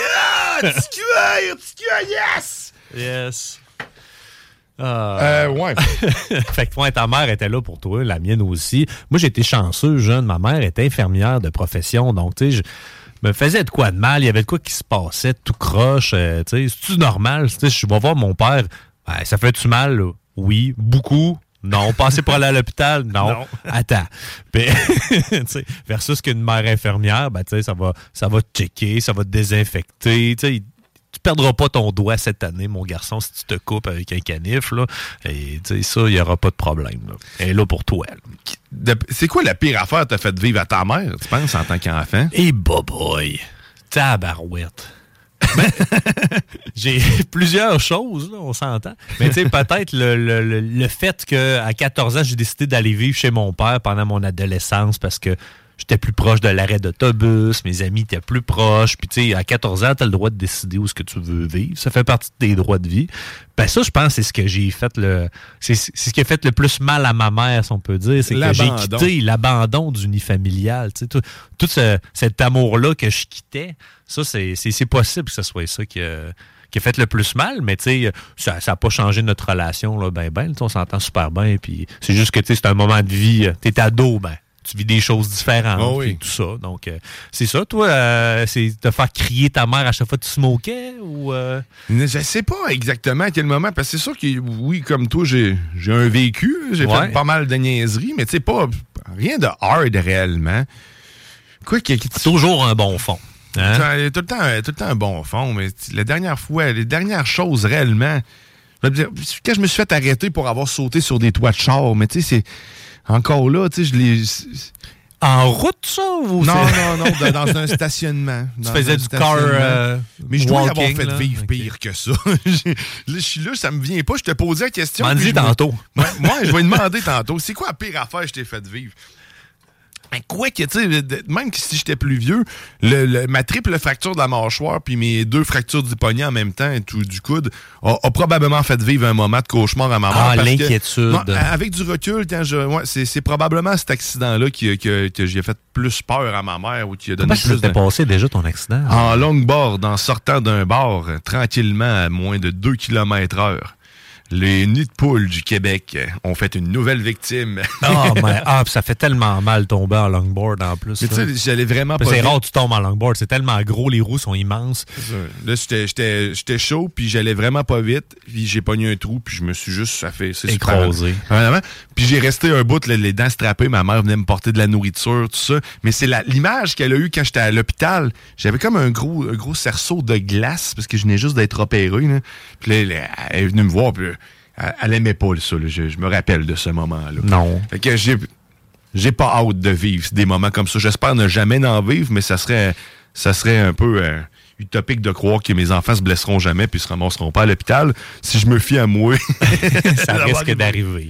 Petit cuir, yes! Yes. Ouais. Fait que ta mère était là pour toi, la mienne aussi. Moi, j'étais chanceux, jeune. Ma mère était infirmière de profession. Donc, tu sais, je me faisais de quoi de mal. Il y avait de quoi qui se passait, tout croche. Tu sais, c'est-tu normal? Tu sais, je vais voir mon père. Ça fait-tu mal? Là? Oui. Beaucoup? Non. Passer pour aller à l'hôpital? Non. Attends. Puis, versus qu'une mère infirmière, ben, tu sais, ça va te checker, ça va te désinfecter. Tu sais, tu perdras pas ton doigt cette année, mon garçon, si tu te coupes avec un canif, là. Et tu sais, ça, il n'y aura pas de problème. Là. Elle est là pour toi. C'est quoi la pire affaire que t'as fait vivre à ta mère, tu penses, en tant qu'enfant? Eh, boy! Tabarouette! J'ai plusieurs choses, là, on s'entend. Mais tu sais, peut-être le fait qu'à 14 ans, j'ai décidé d'aller vivre chez mon père pendant mon adolescence parce que j'étais plus proche de l'arrêt d'autobus, mes amis étaient plus proches. Puis, tu sais, à 14 ans, tu as le droit de décider où est-ce que tu veux vivre. Ça fait partie de tes droits de vie. Ben ça, je pense, c'est ce que j'ai fait c'est ce qui a fait le plus mal à ma mère, si on peut dire. C'est que j'ai quitté l'abandon d'unifamilial. Tu sais, tout cet amour-là que je quittais, ça, c'est possible que ce soit ça qui a fait le plus mal, mais tu sais, ça n'a pas changé notre relation, là, on s'entend super bien. Puis c'est juste que, tu sais, c'est un moment de vie. T'es ado, tu vis des choses différentes, et tout ça. Donc, c'est ça, toi, c'est te faire crier ta mère à chaque fois que tu smokais ou... Je sais pas exactement à quel moment, parce que c'est sûr que, oui, comme toi, j'ai un vécu, j'ai fait pas mal de niaiseries, mais tu sais, pas rien de hard réellement. Quoi qu'il y ait toujours un bon fond. Hein? Tout le temps un bon fond, mais les dernières choses réellement, je veux dire, quand je me suis fait arrêter pour avoir sauté sur des toits de char, mais tu sais, c'est encore là, tu sais, je l'ai... En route, ça? Ou non, dans un stationnement. Tu faisais du car mais je dois y walking, avoir fait vivre pire que ça. Je suis là, ça me vient pas. Je te posais la question. M'en dis tantôt. Moi, je vais demander tantôt. C'est quoi la pire affaire que je t'ai fait vivre? Mais quoi que, tu sais, même si j'étais plus vieux, ma triple fracture de la mâchoire puis mes 2 fractures du poignet en même temps et tout du coude a probablement fait vivre un moment de cauchemar à ma mère. Ah, l'inquiétude. Avec du recul, quand c'est probablement cet accident-là que j'ai fait plus peur à ma mère ou qui a donné plus. Comment ça s'était passé déjà ton accident? En longboard, en sortant d'un bar, tranquillement à moins de 2 km/h. Les nids de poules du Québec ont fait une nouvelle victime. Puis ça fait tellement mal tomber en longboard en plus. Mais tu sais, j'allais vraiment pas. C'est rare que tu tombes en longboard, c'est tellement gros, les roues sont immenses. Là, j'étais chaud, puis j'allais vraiment pas vite, puis j'ai pogné un trou, puis je me suis juste écrasé. Puis j'ai resté un bout, les dents strappées, ma mère venait me porter de la nourriture, tout ça. Mais c'est l'image qu'elle a eue quand j'étais à l'hôpital. J'avais comme un gros cerceau de glace, parce que je venais juste d'être opéré. Là. Puis là, elle est venue me voir, puis elle aimait pas ça. Là. Je me rappelle de ce moment-là. Non. Fait que j'ai pas hâte de vivre des moments comme ça. J'espère ne jamais en vivre, mais ça serait un peu utopique de croire que mes enfants se blesseront jamais puis se ramasseront pas à l'hôpital. Si je me fie à moi, ça risque d'arriver.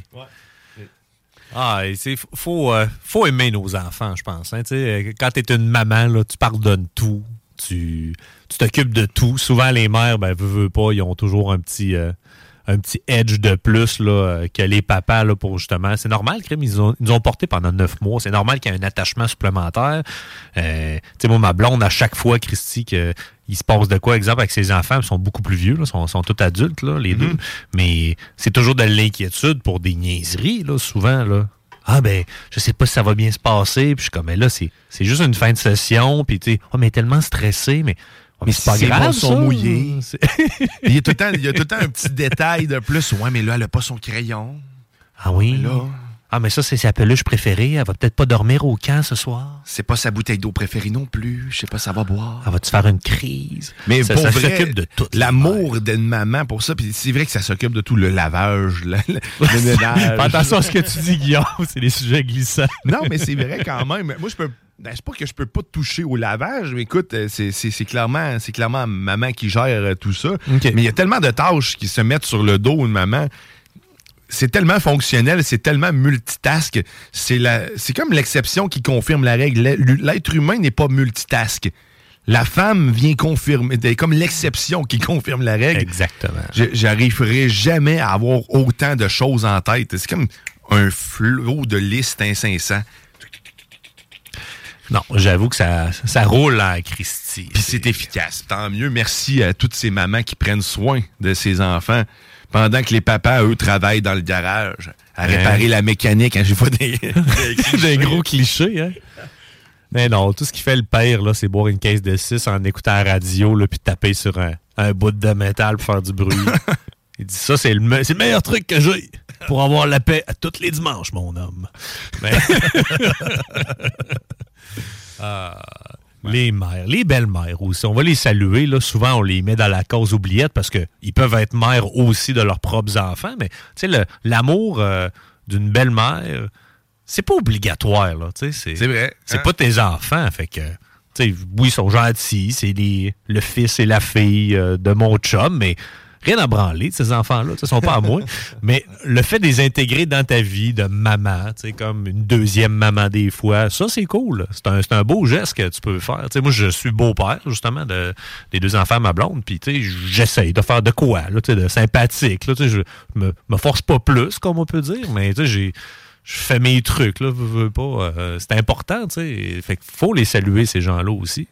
Ouais. Il faut aimer nos enfants, je pense. Hein. Quand tu es une maman, là, tu pardonnes tout. Tu t'occupes de tout. Souvent, les mères, veulent pas, ils ont toujours un petit edge de plus là, que les papas là, pour justement. C'est normal, Crime, ils nous ont portés pendant 9 mois. C'est normal qu'il y ait un attachement supplémentaire. Moi, ma blonde, à chaque fois, Christy, qu'il se passe de quoi, exemple, avec ses enfants, ils sont beaucoup plus vieux, là, sont tous adultes, là, les deux. Mais c'est toujours de l'inquiétude pour des niaiseries, là, souvent, là. Je sais pas si ça va bien se passer. Puis je suis comme, mais là, c'est juste une fin de session. Puis tu sais, mais tellement stressé, mais c'est pas grave, ils sont mouillés. Il y a tout le temps un petit détail de plus. Ouais, mais là, elle a pas son crayon. Ah oui? Mais ça, c'est sa peluche préférée. Elle va peut-être pas dormir au camp ce soir. C'est pas sa bouteille d'eau préférée non plus. Je sais pas, ça va boire. Elle va-tu faire une crise? Mais ça s'occupe de tout. L'amour d'une maman pour ça. Puis c'est vrai que ça s'occupe de tout. Le lavage, le ménage. Attention à ce que tu dis, Guillaume. C'est des sujets glissants. Non, mais c'est vrai quand même. Moi, je peux... c'est pas que je peux pas toucher au lavage, mais écoute, c'est clairement maman qui gère tout ça. Okay. Mais il y a tellement de tâches qui se mettent sur le dos d'une maman. C'est tellement fonctionnel, c'est tellement multitask. C'est comme l'exception qui confirme la règle. L'être humain n'est pas multitask. La femme vient confirmer, c'est comme l'exception qui confirme la règle. Exactement. J'arriverai jamais à avoir autant de choses en tête. C'est comme un flot de listes incessants. Non, j'avoue que ça roule à Christy. Puis c'est efficace. Tant mieux. Merci à toutes ces mamans qui prennent soin de ces enfants pendant que les papas, eux, travaillent dans le garage à réparer la mécanique. J'ai pas des gros clichés, hein? Mais non, tout ce qui fait le pire, là, c'est boire une caisse de 6 en écoutant la radio, là, puis taper sur un bout de métal pour faire du bruit. Il dit ça, c'est le meilleur truc que j'ai pour avoir la paix à tous les dimanches, mon homme. Mais... Les mères, les belles-mères aussi, on va les saluer. Là. Souvent, on les met dans la cause oubliette parce qu'ils peuvent être mères aussi de leurs propres enfants. Mais l'amour d'une belle-mère, c'est pas obligatoire. Là, c'est vrai. C'est pas tes enfants. Fait que, oui, ils sont gentils. C'est le fils et la fille de mon chum, mais... Rien à branler de ces enfants-là, ils sont pas à moi. Mais le fait de les intégrer dans ta vie de maman, comme une deuxième maman des fois, ça, c'est cool. C'est un beau geste que tu peux faire. Moi, je suis beau-père, justement, des 2 enfants à ma blonde. Puis, j'essaye de faire de quoi, là, de sympathique. Là, je me force pas plus, comme on peut dire, mais je fais mes trucs. Là, veux pas, c'est important. Fait qu'il faut les saluer, ces gens-là aussi.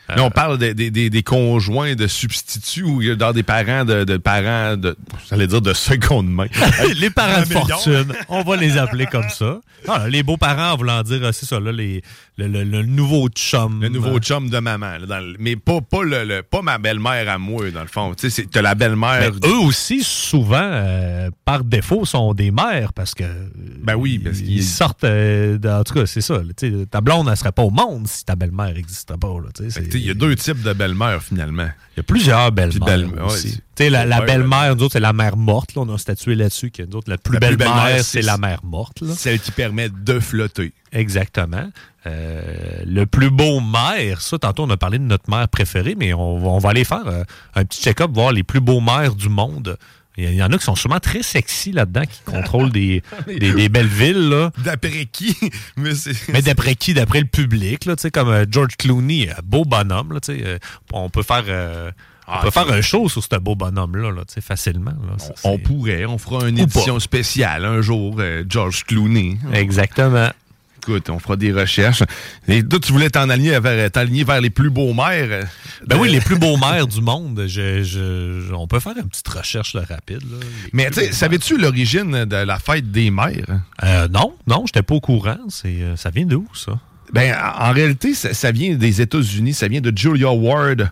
Là, on parle des conjoints de substituts ou dans des parents de parents de, j'allais dire de seconde main. Les parents de fortune, on va les appeler comme ça. Non, les beaux-parents en voulant dire, c'est ça, là, le nouveau chum. Le nouveau chum de maman. Là, mais pas ma belle-mère à moi, dans le fond. Tu sais, t'as la belle-mère. Mais eux aussi, souvent, par défaut, sont des mères parce que. Ben oui, parce qu'ils sortent. En tout cas, c'est ça. Ta blonde, elle serait pas au monde si ta belle-mère n'existait pas. Il y a deux types de belle-mères, finalement. Il y a plusieurs belle-mères aussi. La belle-mère, nous autres, c'est la mère morte. Là. On a statué là-dessus que nous autres, la plus belle-mère, c'est la mère morte. Là. Celle qui permet de flotter. Exactement. Le plus beau maire, ça, tantôt, on a parlé de notre mère préférée, mais on va aller faire un petit check-up, voir les plus beaux maires du monde. Il y en a qui sont sûrement très sexy là-dedans, qui contrôlent des belles villes. Là. D'après qui? Mais d'après qui? D'après le public, là, comme George Clooney, beau bonhomme. Là, on peut faire... on peut faire un show sur ce beau bonhomme-là, là, facilement. Là, on pourrait. On fera une édition spéciale un jour, George Clooney. Exactement. Écoute, on fera des recherches. Et toi, tu voulais t'aligner vers les plus beaux maires. Ben oui, les plus beaux maires du monde. On peut faire une petite recherche là, rapide. Là, mais tu sais, savais-tu l'origine de la fête des mères? Non, j'étais pas au courant. Ça vient d'où, ça? Ben, en réalité, ça vient des États-Unis. Ça vient de Julia Ward.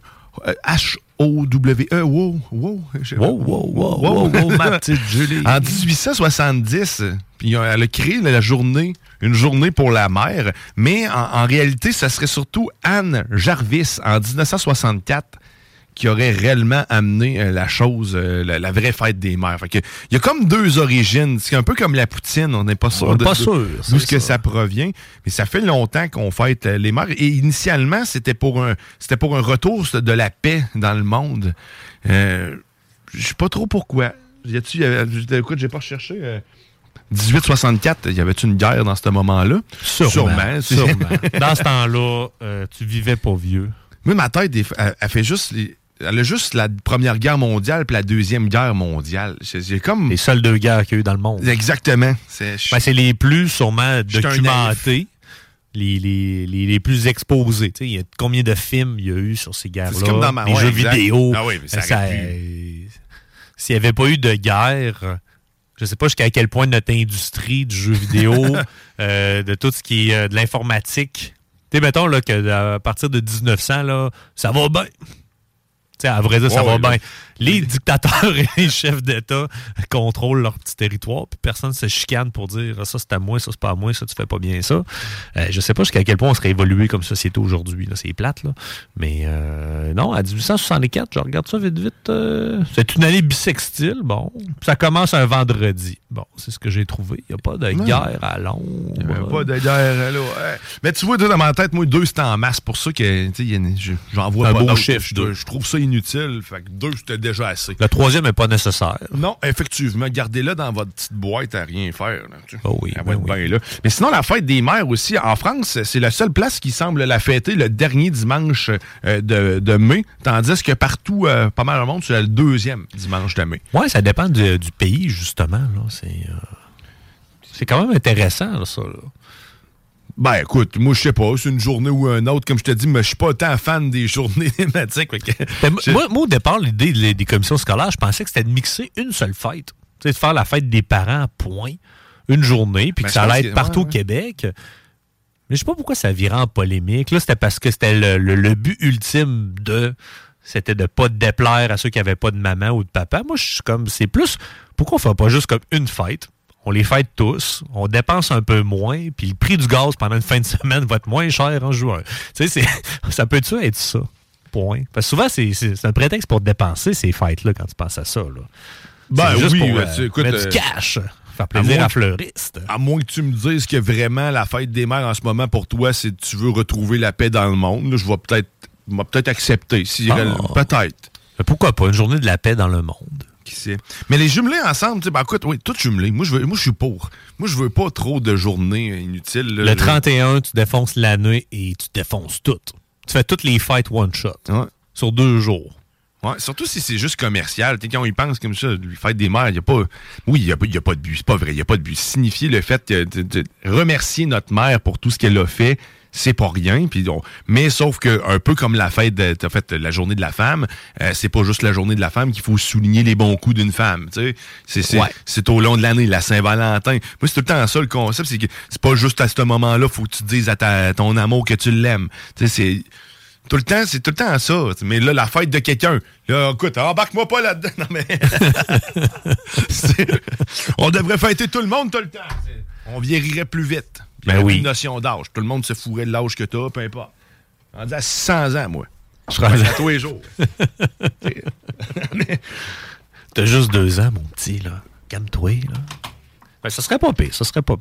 H-O-W-E. Wow, ma petite Julie. En 1870, puis elle a créé une journée pour la mère, mais en réalité, ça serait surtout Anne Jarvis, en 1964, qui aurait réellement amené la chose, la vraie fête des mères. Fait que, il y a comme deux origines. C'est un peu comme la poutine, on n'est pas sûr d'où ce que ça provient. Mais ça fait longtemps qu'on fête les mères. Et initialement, c'était pour un retour de la paix dans le monde. Je sais pas trop pourquoi. Écoute, j'ai pas recherché. 1864, y avait-tu une guerre dans ce moment-là? Sûrement. Dans ce temps-là, tu vivais pas vieux. Moi, ma tête, elle fait juste... Elle a juste la Première Guerre mondiale puis la Deuxième Guerre mondiale. C'est comme... Les seules deux guerres qu'il y a eu dans le monde. Exactement. C'est les plus sûrement documentés, les plus exposés. Il y a combien de films il y a eu sur ces guerres-là? C'est comme dans les jeux vidéo. Ah oui, mais s'il n'y avait pas eu de guerre... Je sais pas jusqu'à quel point notre industrie du jeu vidéo, de tout ce qui est de l'informatique... Tu sais, mettons là, qu'à partir de 1900, là, ça va bien. Tu sais, à vrai dire, ça va bien. Les dictateurs et les chefs d'État contrôlent leur petit territoire, puis personne ne se chicane pour dire ça c'est à moi, ça c'est pas à moi, ça tu fais pas bien ça. Je sais pas jusqu'à quel point on serait évolué comme société aujourd'hui. Là. C'est plate, là. Mais non, à 1864, je regarde ça vite. C'est une année bissextile. Bon, ça commence un vendredi. Bon, c'est ce que j'ai trouvé. Il n'y a pas de guerre à Londres. Il n'y a pas de guerre là. Mais tu vois, dans ma tête, moi, 2 c'était en masse. Pour ça que j'en vois un pas beau d'autres. chiffre. Je trouve ça inutile. Fait que 2 c'était déjà assez. Le 3e n'est pas nécessaire. Non, effectivement. Gardez-le dans votre petite boîte à rien faire. Là, oh oui, bien là. Mais sinon, la fête des mères aussi, en France, c'est la seule place qui semble la fêter le dernier dimanche de mai, tandis que partout, pas mal au monde, c'est le 2e dimanche de mai. Oui, ça dépend du pays, justement. Là. C'est quand même intéressant, là, ça. Là. Ben, écoute, moi, je sais pas, c'est une journée ou une autre, comme je te dis, mais je suis pas tant fan des journées thématiques. Moi, au départ, l'idée des commissions scolaires, je pensais que c'était de mixer une seule fête. Tu sais, de faire la fête des parents, point, une journée, puis que ça allait être partout au Québec. Mais je sais pas pourquoi ça virait en polémique. Là, c'était parce que c'était le but ultime c'était de pas déplaire à ceux qui avaient pas de maman ou de papa. Moi, je suis comme, c'est plus, pourquoi on fait pas juste comme une fête? On les fête tous, on dépense un peu moins, puis le prix du gaz pendant une fin de semaine va être moins cher en juin. Tu sais, ça peut-tu être ça? Point. Parce que souvent, c'est un prétexte pour dépenser ces fêtes-là quand tu penses à ça. Là. Ben juste oui, pour écoute, mettre du cash, faire plaisir à fleuriste. À moins que tu me dises que vraiment la fête des mères en ce moment pour toi, c'est que tu veux retrouver la paix dans le monde. Là, je vais peut-être accepter. Peut-être. Mais pourquoi pas? Une journée de la paix dans le monde. Qui sait. Mais les jumelés ensemble, tu sais, ben écoute, oui, tout jumelé. Moi, je suis pour. Moi, je veux pas trop de journées inutiles. Là, le 31, tu défonces l'année et tu défonces tout. Tu fais toutes les fêtes one shot. Ouais. Sur 2 jours. Ouais, surtout si c'est juste commercial. Quand on y pense comme ça, les fêtes des mères, il n'y a pas... Oui, il n'y a pas de but. C'est pas vrai, il n'y a pas de but. Signifier le fait de remercier notre mère pour tout ce qu'elle a fait, c'est pas rien. Mais sauf que, un peu comme la fête, t'as fait la journée de la femme, c'est pas juste la journée de la femme qu'il faut souligner les bons coups d'une femme. C'est au long de l'année, la Saint-Valentin. Moi, c'est tout le temps ça le concept, c'est que c'est pas juste à ce moment-là, faut que tu te dises à ton amour que tu l'aimes. C'est tout le temps ça. Mais là, la fête de quelqu'un, là, écoute, embarque-moi pas là-dedans. Non, mais on devrait fêter tout le monde tout le temps. On vieillirait plus vite. Il y a une notion d'âge. Tout le monde se fourrait de l'âge que t'as, peu importe. On dit à 600 ans, moi. Je serais à tous les jours. T'as juste 2 ans, mon petit, là. Calme-toi, là. Ben, ça serait pas pire.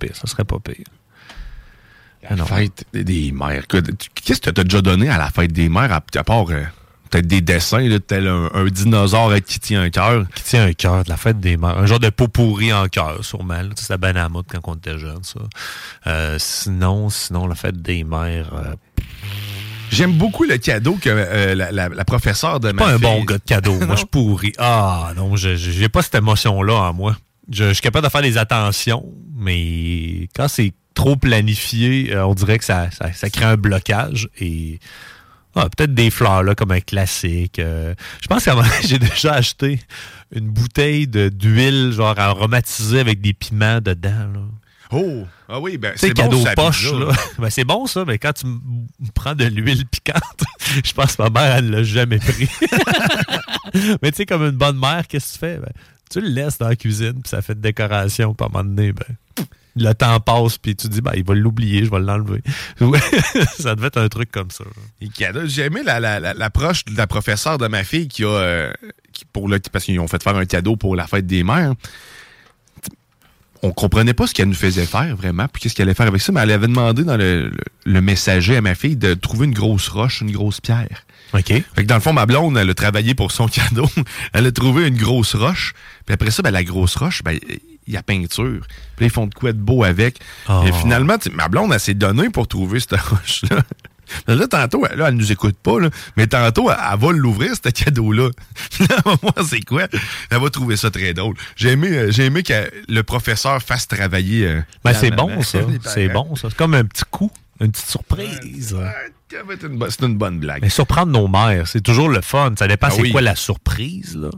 La fête des mères. Qu'est-ce que t'as déjà donné à la fête des mères, à part peut-être des dessins, là, tel un dinosaure qui tient un cœur? Qui tient un cœur, de la fête des mères. Un genre de pot pourri en cœur, sûrement. C'était ben à la mode quand on était jeune, ça. Sinon, la fête des mères... J'aime beaucoup le cadeau que la professeure de ma fille... pas un bon gars de cadeau. Moi, je pourris. Ah, non, j'ai pas cette émotion-là en moi. Je suis capable de faire des attentions, mais quand c'est trop planifié, on dirait que ça crée un blocage. Et peut-être des fleurs, là, comme un classique. Je pense qu'à un moment donné, j'ai déjà acheté une bouteille d'huile, genre aromatisée avec des piments dedans, là. Oh! Ah oui, ben c'est bon, cadeau ça poche, là. Ben, c'est bon, ça, mais quand tu me prends de l'huile piquante, je pense que ma mère, elle l'a jamais pris. Mais tu sais, comme une bonne mère, qu'est-ce que tu fais? Ben, tu le laisses dans la cuisine, puis ça fait de décoration, puis à un moment donné, le temps passe, puis tu dis, il va l'oublier, je vais l'enlever. Ça devait être un truc comme ça. J'ai aimé l'approche de la professeure de ma fille parce qu'ils ont fait faire un cadeau pour la fête des mères. On comprenait pas ce qu'elle nous faisait faire, vraiment, puis qu'est-ce qu'elle allait faire avec ça, mais elle avait demandé dans le messager à ma fille de trouver une grosse roche, une grosse pierre. OK. Fait que dans le fond, ma blonde, elle a travaillé pour son cadeau. Elle a trouvé une grosse roche. Puis après ça, la grosse roche, il y a peinture. Puis là, ils font de quoi de beau avec. Oh. Et finalement, ma blonde, elle s'est donnée pour trouver cette roche-là. Là, tantôt, elle nous écoute pas, là, mais tantôt, elle va l'ouvrir, ce cadeau-là. Moi, c'est quoi? Elle va trouver ça très drôle. J'ai aimé que le professeur fasse travailler. C'est bon, ça. C'est bon, ça. C'est comme un petit coup, une petite surprise. C'est une bonne blague. Mais surprendre nos mères, c'est toujours le fun. Ça dépend quoi la surprise, là.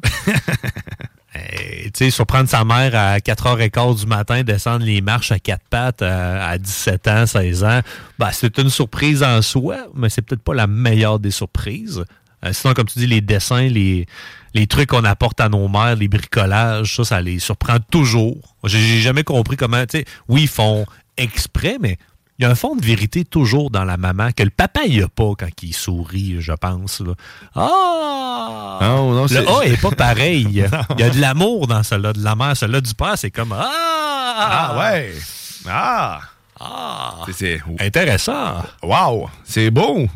Tu sais, surprendre sa mère à 4h15 du matin, descendre les marches à 4 pattes à 17 ans, 16 ans, c'est une surprise en soi, mais c'est peut-être pas la meilleure des surprises. Sinon, comme tu dis, les dessins, les trucs qu'on apporte à nos mères, les bricolages, ça les surprend toujours. J'ai jamais compris comment, tu sais, oui, ils font exprès, mais il y a un fond de vérité toujours dans la maman que le papa, il a pas quand il sourit, je pense. Là. Ah! Non, le A est pas pareil. Il y a de l'amour dans celle-là, de la mère. Celle-là du père, c'est comme Ah! Ah ouais! Ah! C'est intéressant. Wow! C'est beau!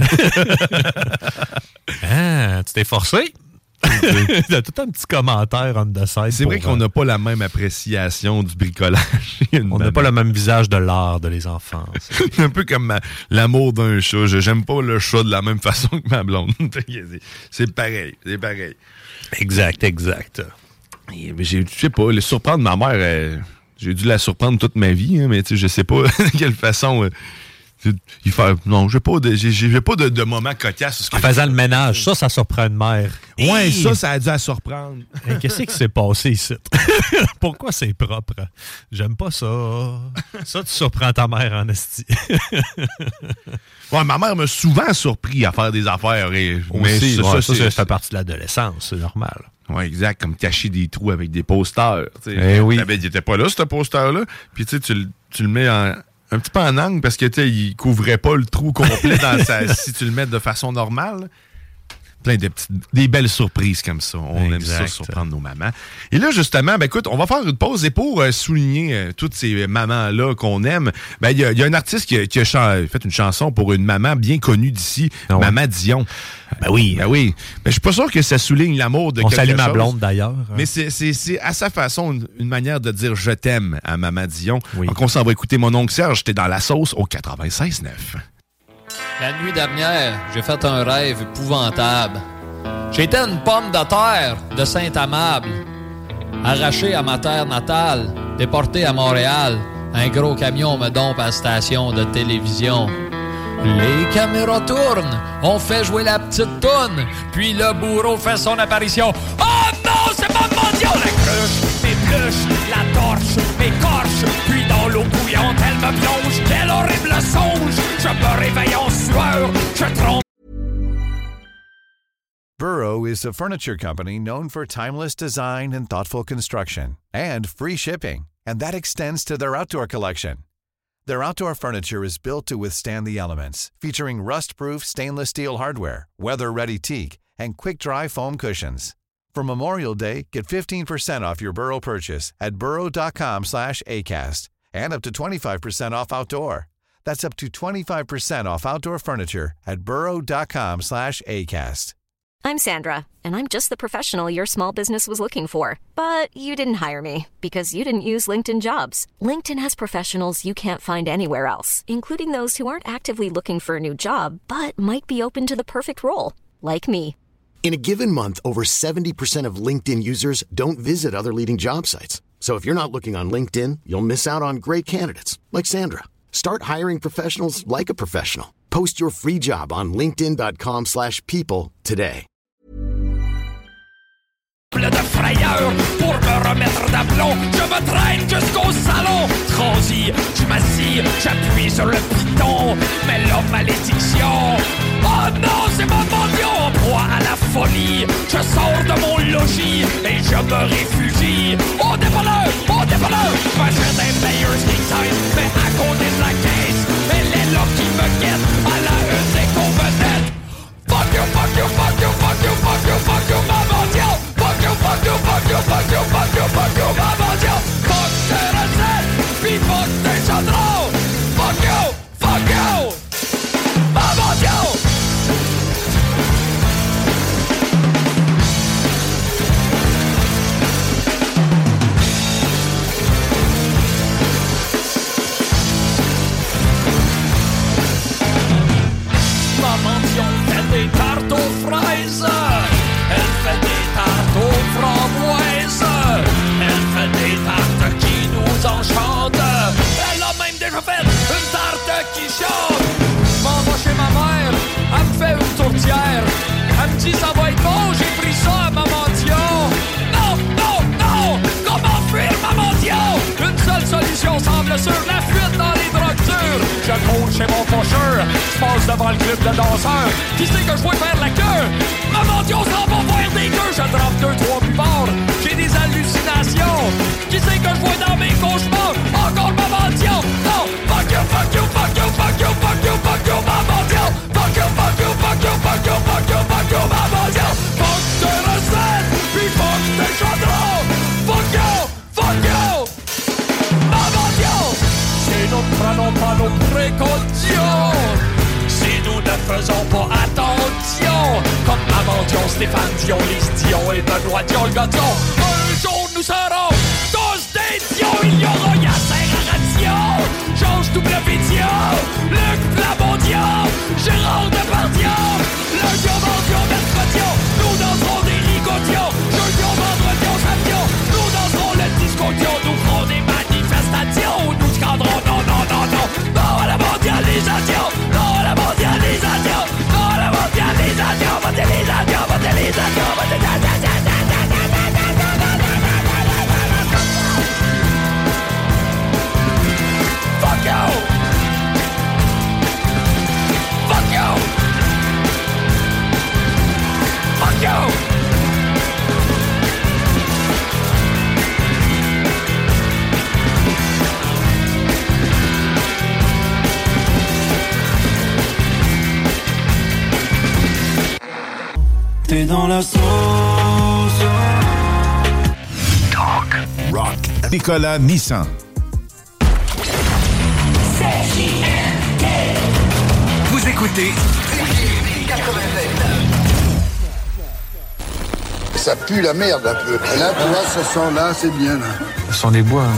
Tu t'es forcé? Il y a tout un petit commentaire on the side. C'est vrai qu'on n'a pas la même appréciation du bricolage. On n'a pas le même visage de l'art de les enfants. C'est un peu comme l'amour d'un chat. J'aime pas le chat de la même façon que ma blonde. C'est pareil. Exact. Je sais pas, surprendre ma mère, j'ai dû la surprendre toute ma vie, mais je sais pas de quelle façon... Non, j'ai pas de moment cocasse. En faisant le ménage, ça surprend une mère. Ouais, ça a dû la surprendre. Qu'est-ce qui s'est passé ici? Pourquoi c'est propre? J'aime pas ça. Ça, tu surprends ta mère en esti. Ouais, ma mère m'a souvent surpris à faire des affaires. Mais ça fait partie de l'adolescence, c'est normal. Oui, exact, comme cacher des trous avec des posters. Oui. Il était pas là, ce poster-là. Puis tu le mets un petit peu en angle parce que il couvrait pas le trou complet si tu le mets de façon normale. Plein des belles surprises comme ça. On aime ça, surprendre nos mamans. Et là, justement, écoute, on va faire une pause et pour souligner toutes ces mamans-là qu'on aime, il y a un artiste qui a fait une chanson pour une maman bien connue d'ici, Maman Dion. Oui. Je suis pas sûr que ça souligne l'amour de quelque chose. On salue ma blonde, d'ailleurs. Mais c'est à sa façon une manière de dire « je t'aime » à Maman Dion. Oui. Donc, on s'en va écouter mon oncle Serge. J'étais dans la sauce au 96.9. La nuit dernière, j'ai fait un rêve épouvantable. J'étais une pomme de terre de Saint-Amable, arrachée à ma terre natale, déportée à Montréal. Un gros camion me dompe à la station de télévision. Les caméras tournent, on fait jouer la petite toune, puis le bourreau fait son apparition. Oh non, c'est ma mendiant! La cruche, m'épluche, la torche, m'écorche, puis dans l'eau bouillante, elle me plonge. Quel horrible songe! Je me réveille en sueur, je trompe. Burrow is a furniture company known for timeless design and thoughtful construction, and free shipping, and that extends to their outdoor collection. Their outdoor furniture is built to withstand the elements, featuring rust-proof stainless steel hardware, weather-ready teak, and quick-dry foam cushions. For Memorial Day, get 15% off your Burrow purchase at burrow.com/acast, and up to 25% off outdoor. That's up to 25% off outdoor furniture at burrow.com/acast. I'm Sandra, and I'm just the professional your small business was looking for. But you didn't hire me because you didn't use LinkedIn Jobs. LinkedIn has professionals you can't find anywhere else, including those who aren't actively looking for a new job, but might be open to the perfect role, like me. In a given month, over 70% of LinkedIn users don't visit other leading job sites. So if you're not looking on LinkedIn, you'll miss out on great candidates, like Sandra. Start hiring professionals like a professional. Post your free job on linkedin.com/people today. De frayeur pour me remettre d'aplomb, je me traîne jusqu'au salon. Transi, je m'assis, j'appuie sur le piton, mais la malédiction. Oh non, c'est mon mendiant en proie à la folie. Je sors de mon logis et je me réfugie. Au dépanneur, m'achète un Players King Size, mais à côté de la caisse, elle est là qui me guette à la une des convenettes. Fuck you, fuck you, fuck you, fuck you, fuck you, fuck you, ma mendiant. Fuck you, fuck you, fuck you, fuck you, fuck you, fuck you, ma mendiant. Fuck tes recettes, puis fuck tes chaudrons. Fuck you, ma mendiant. Ma mendiant fait des tartes aux fraises. Elle fait des tartes aux framboises. Elle fait des tartes qui nous enchantent. Elle a même déjà fait une tarte qui chante. M'en va chez ma mère, elle me fait une tourtière. Elle me dit ça va être bon, j'ai pris ça à ma mendiant. Non, non, non, comment fuir ma mendiant? Une seule solution semble sûre, la fuite dans les drogues dures. Je cours chez mon cocheur, je passe devant le club de danseurs. Qui sait que je vois faire la queue? Ma mendiant s'en va voir des queues, je drop 2-3 buvards. J'ai des hallucinations. Qui sait que je vois dans mes cauchemars? Encore ma mendiant. Non, fuck you, fuck you, fuck you, fuck you, fuck you, fuck you, ma mendiant. Fuck you, fuck you, fuck you, fuck you, fuck you, fuck you, ma mendiant. Fuck tes recettes, puis fuck tes chaudrons. Fuck you, ma mendiant. Si nous ne prenons pas nos précautions, si nous ne faisons pas attention, comme ma mendiant, Stéphane Dion, Lise Dion et Benoît Dion, le gâteau, un jour nous serons tous des dions. Il y aura Yasser Aration, Georges W. Dion, Luc Plamondien, Gérard Depardieu, lundi au mardi au mercredi, nous danserons des rigotions. Jeudi au vendredi au samedi, nous danserons le discotion. Nous ferons des manifestations, nous scandrons non, non, non, non. Non à la mondialisation, non à la mondialisation, non à la mondialisation, mondialisation, mondialisation, mondialisation. Fuck you! Fuck you! Fuck you! T'es dans la sauce. Talk, rock, Nicolas Nissan. Vous écoutez Ça pue la merde un peu. Et là, tu vois, ça sent là, c'est bien là. Ça sent les bois.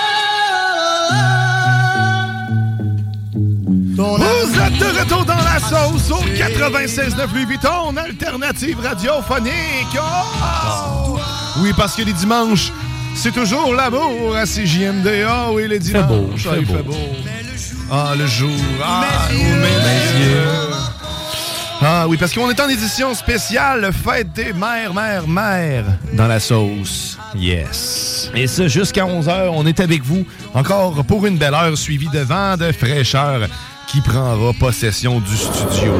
Vous êtes de retour dans la sauce au 96.9 Louis Vuitton, alternative radiophonique. Oh! Oui, parce que les dimanches, c'est toujours l'amour à CJMD. Ah oui, les dimanches. Il fait beau. Ah, le jour. Ah, mes yeux. Ah oui, parce qu'on est en édition spéciale Fête des mères dans la sauce. Yes. Et ça, jusqu'à 11h, on est avec vous encore pour une belle heure suivie de vent de fraîcheur qui prendra possession du studio.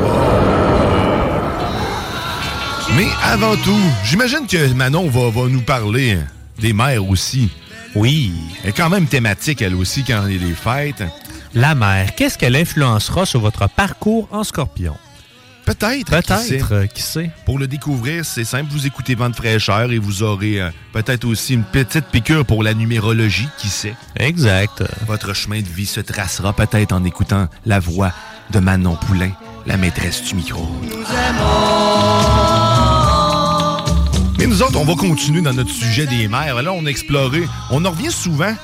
Mais avant tout, j'imagine que Manon va nous parler des mères aussi. Oui. Elle est quand même thématique, elle aussi, quand il y a des fêtes. La mère, qu'est-ce qu'elle influencera sur votre parcours en Scorpion? Peut-être, qui sait. Pour le découvrir, c'est simple, vous écoutez Vent de fraîcheur et vous aurez peut-être aussi une petite piqûre pour la numérologie, qui sait. Exact. Votre chemin de vie se tracera peut-être en écoutant la voix de Manon Poulain, la maîtresse du micro. Mais nous autres, on va continuer dans notre sujet des mères. Là, on a exploré, on en revient souvent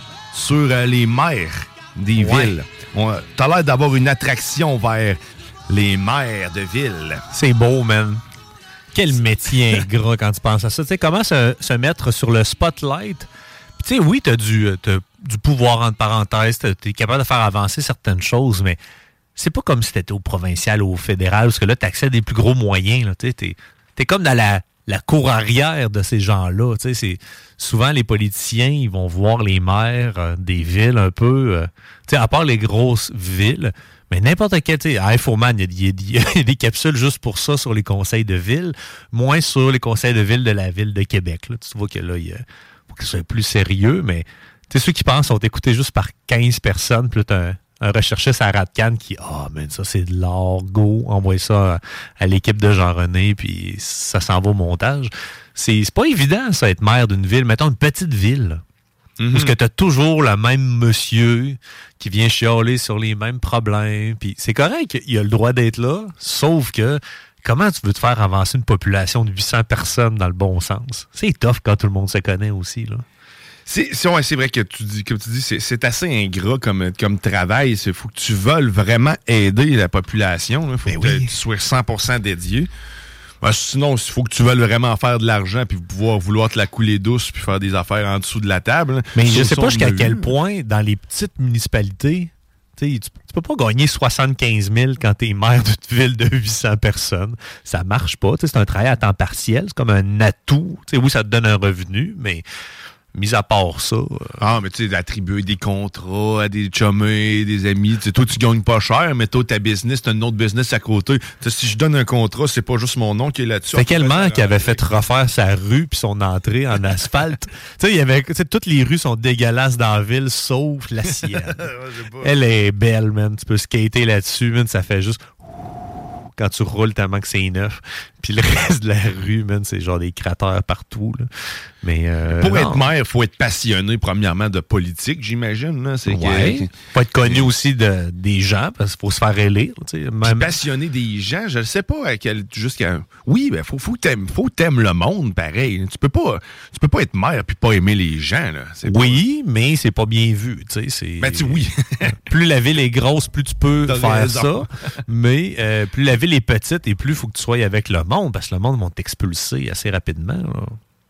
sur les mères des villes. T'as l'air d'avoir une attraction vers les maires de ville. C'est beau, man. Quel métier ingrat quand tu penses à ça. Tu sais, comment se mettre sur le spotlight. Puis tu sais, oui, t'as du pouvoir, entre parenthèses. T'es capable de faire avancer certaines choses, mais c'est pas comme si t'étais au provincial ou au fédéral, parce que là, t'accèdes à des plus gros moyens. Là, t'es comme dans la cour arrière de ces gens-là. Tu sais, c'est souvent les politiciens, ils vont voir les maires des villes un peu. Tu sais, à part les grosses villes. Mais n'importe quel, tu sais, à Infoman, il y a des capsules juste pour ça sur les conseils de ville, moins sur les conseils de ville de la ville de Québec. Là. Tu vois que là, il faut que ce soit plus sérieux, mais tu sais, ceux qui pensent sont écoutés juste par 15 personnes, puis là, t'as un recherchiste à Radcan qui, man, ça, c'est de l'art, go, envoie ça à l'équipe de Jean-René, puis ça s'en va au montage. C'est pas évident, ça, être maire d'une ville. Mettons une petite ville. Parce que t'as toujours le même monsieur qui vient chialer sur les mêmes problèmes. Puis c'est correct, il a le droit d'être là, sauf que comment tu veux te faire avancer une population de 800 personnes dans le bon sens? C'est tough quand tout le monde se connaît aussi, là. C'est vrai que tu dis, comme tu dis, c'est assez ingrat comme travail. Il faut que tu veuilles vraiment aider la population. Il faut que tu sois 100% dédié. Ben, sinon, il faut que tu veuilles vraiment faire de l'argent puis vouloir te la couler douce puis faire des affaires en dessous de la table. Mais je sais pas jusqu'à quel point, dans les petites municipalités, tu peux pas gagner 75 000 quand t'es maire d'une ville de 800 personnes. Ça marche pas. C'est un travail à temps partiel. C'est comme un atout. Oui, ça te donne un revenu, mais... Mis à part ça... mais tu sais, d'attribuer des contrats à des chummés, des amis. T'sais, toi, tu gagnes pas cher, mais toi, ta business, t'as un autre business à côté. T'sais, si je donne un contrat, c'est pas juste mon nom qui est là-dessus. C'est quel maire qui avait fait refaire sa rue puis son entrée en asphalte? Tu sais, toutes les rues sont dégueulasses dans la ville, sauf la sienne. Elle est belle, man. Tu peux skater là-dessus, man. Ça fait juste... quand tu roules tellement que c'est neuf. Puis le reste de la rue, man, c'est genre des cratères partout. Là. Mais pour être maire, il faut être passionné, premièrement, de politique, j'imagine. Là. Faut être connu aussi des gens, parce qu'il faut se faire élire. Même... Passionné des gens, je ne sais pas à quel... jusqu'à... Oui, ben faut que t'aimes le monde, pareil. Tu peux pas être maire puis pas aimer les gens. Là. Oui, mais c'est pas bien vu. Oui. Plus la ville est grosse, plus tu peux faire ça. Mais plus la ville est petite et plus il faut que tu sois avec le monde, parce que le monde va t'expulser assez rapidement. Là.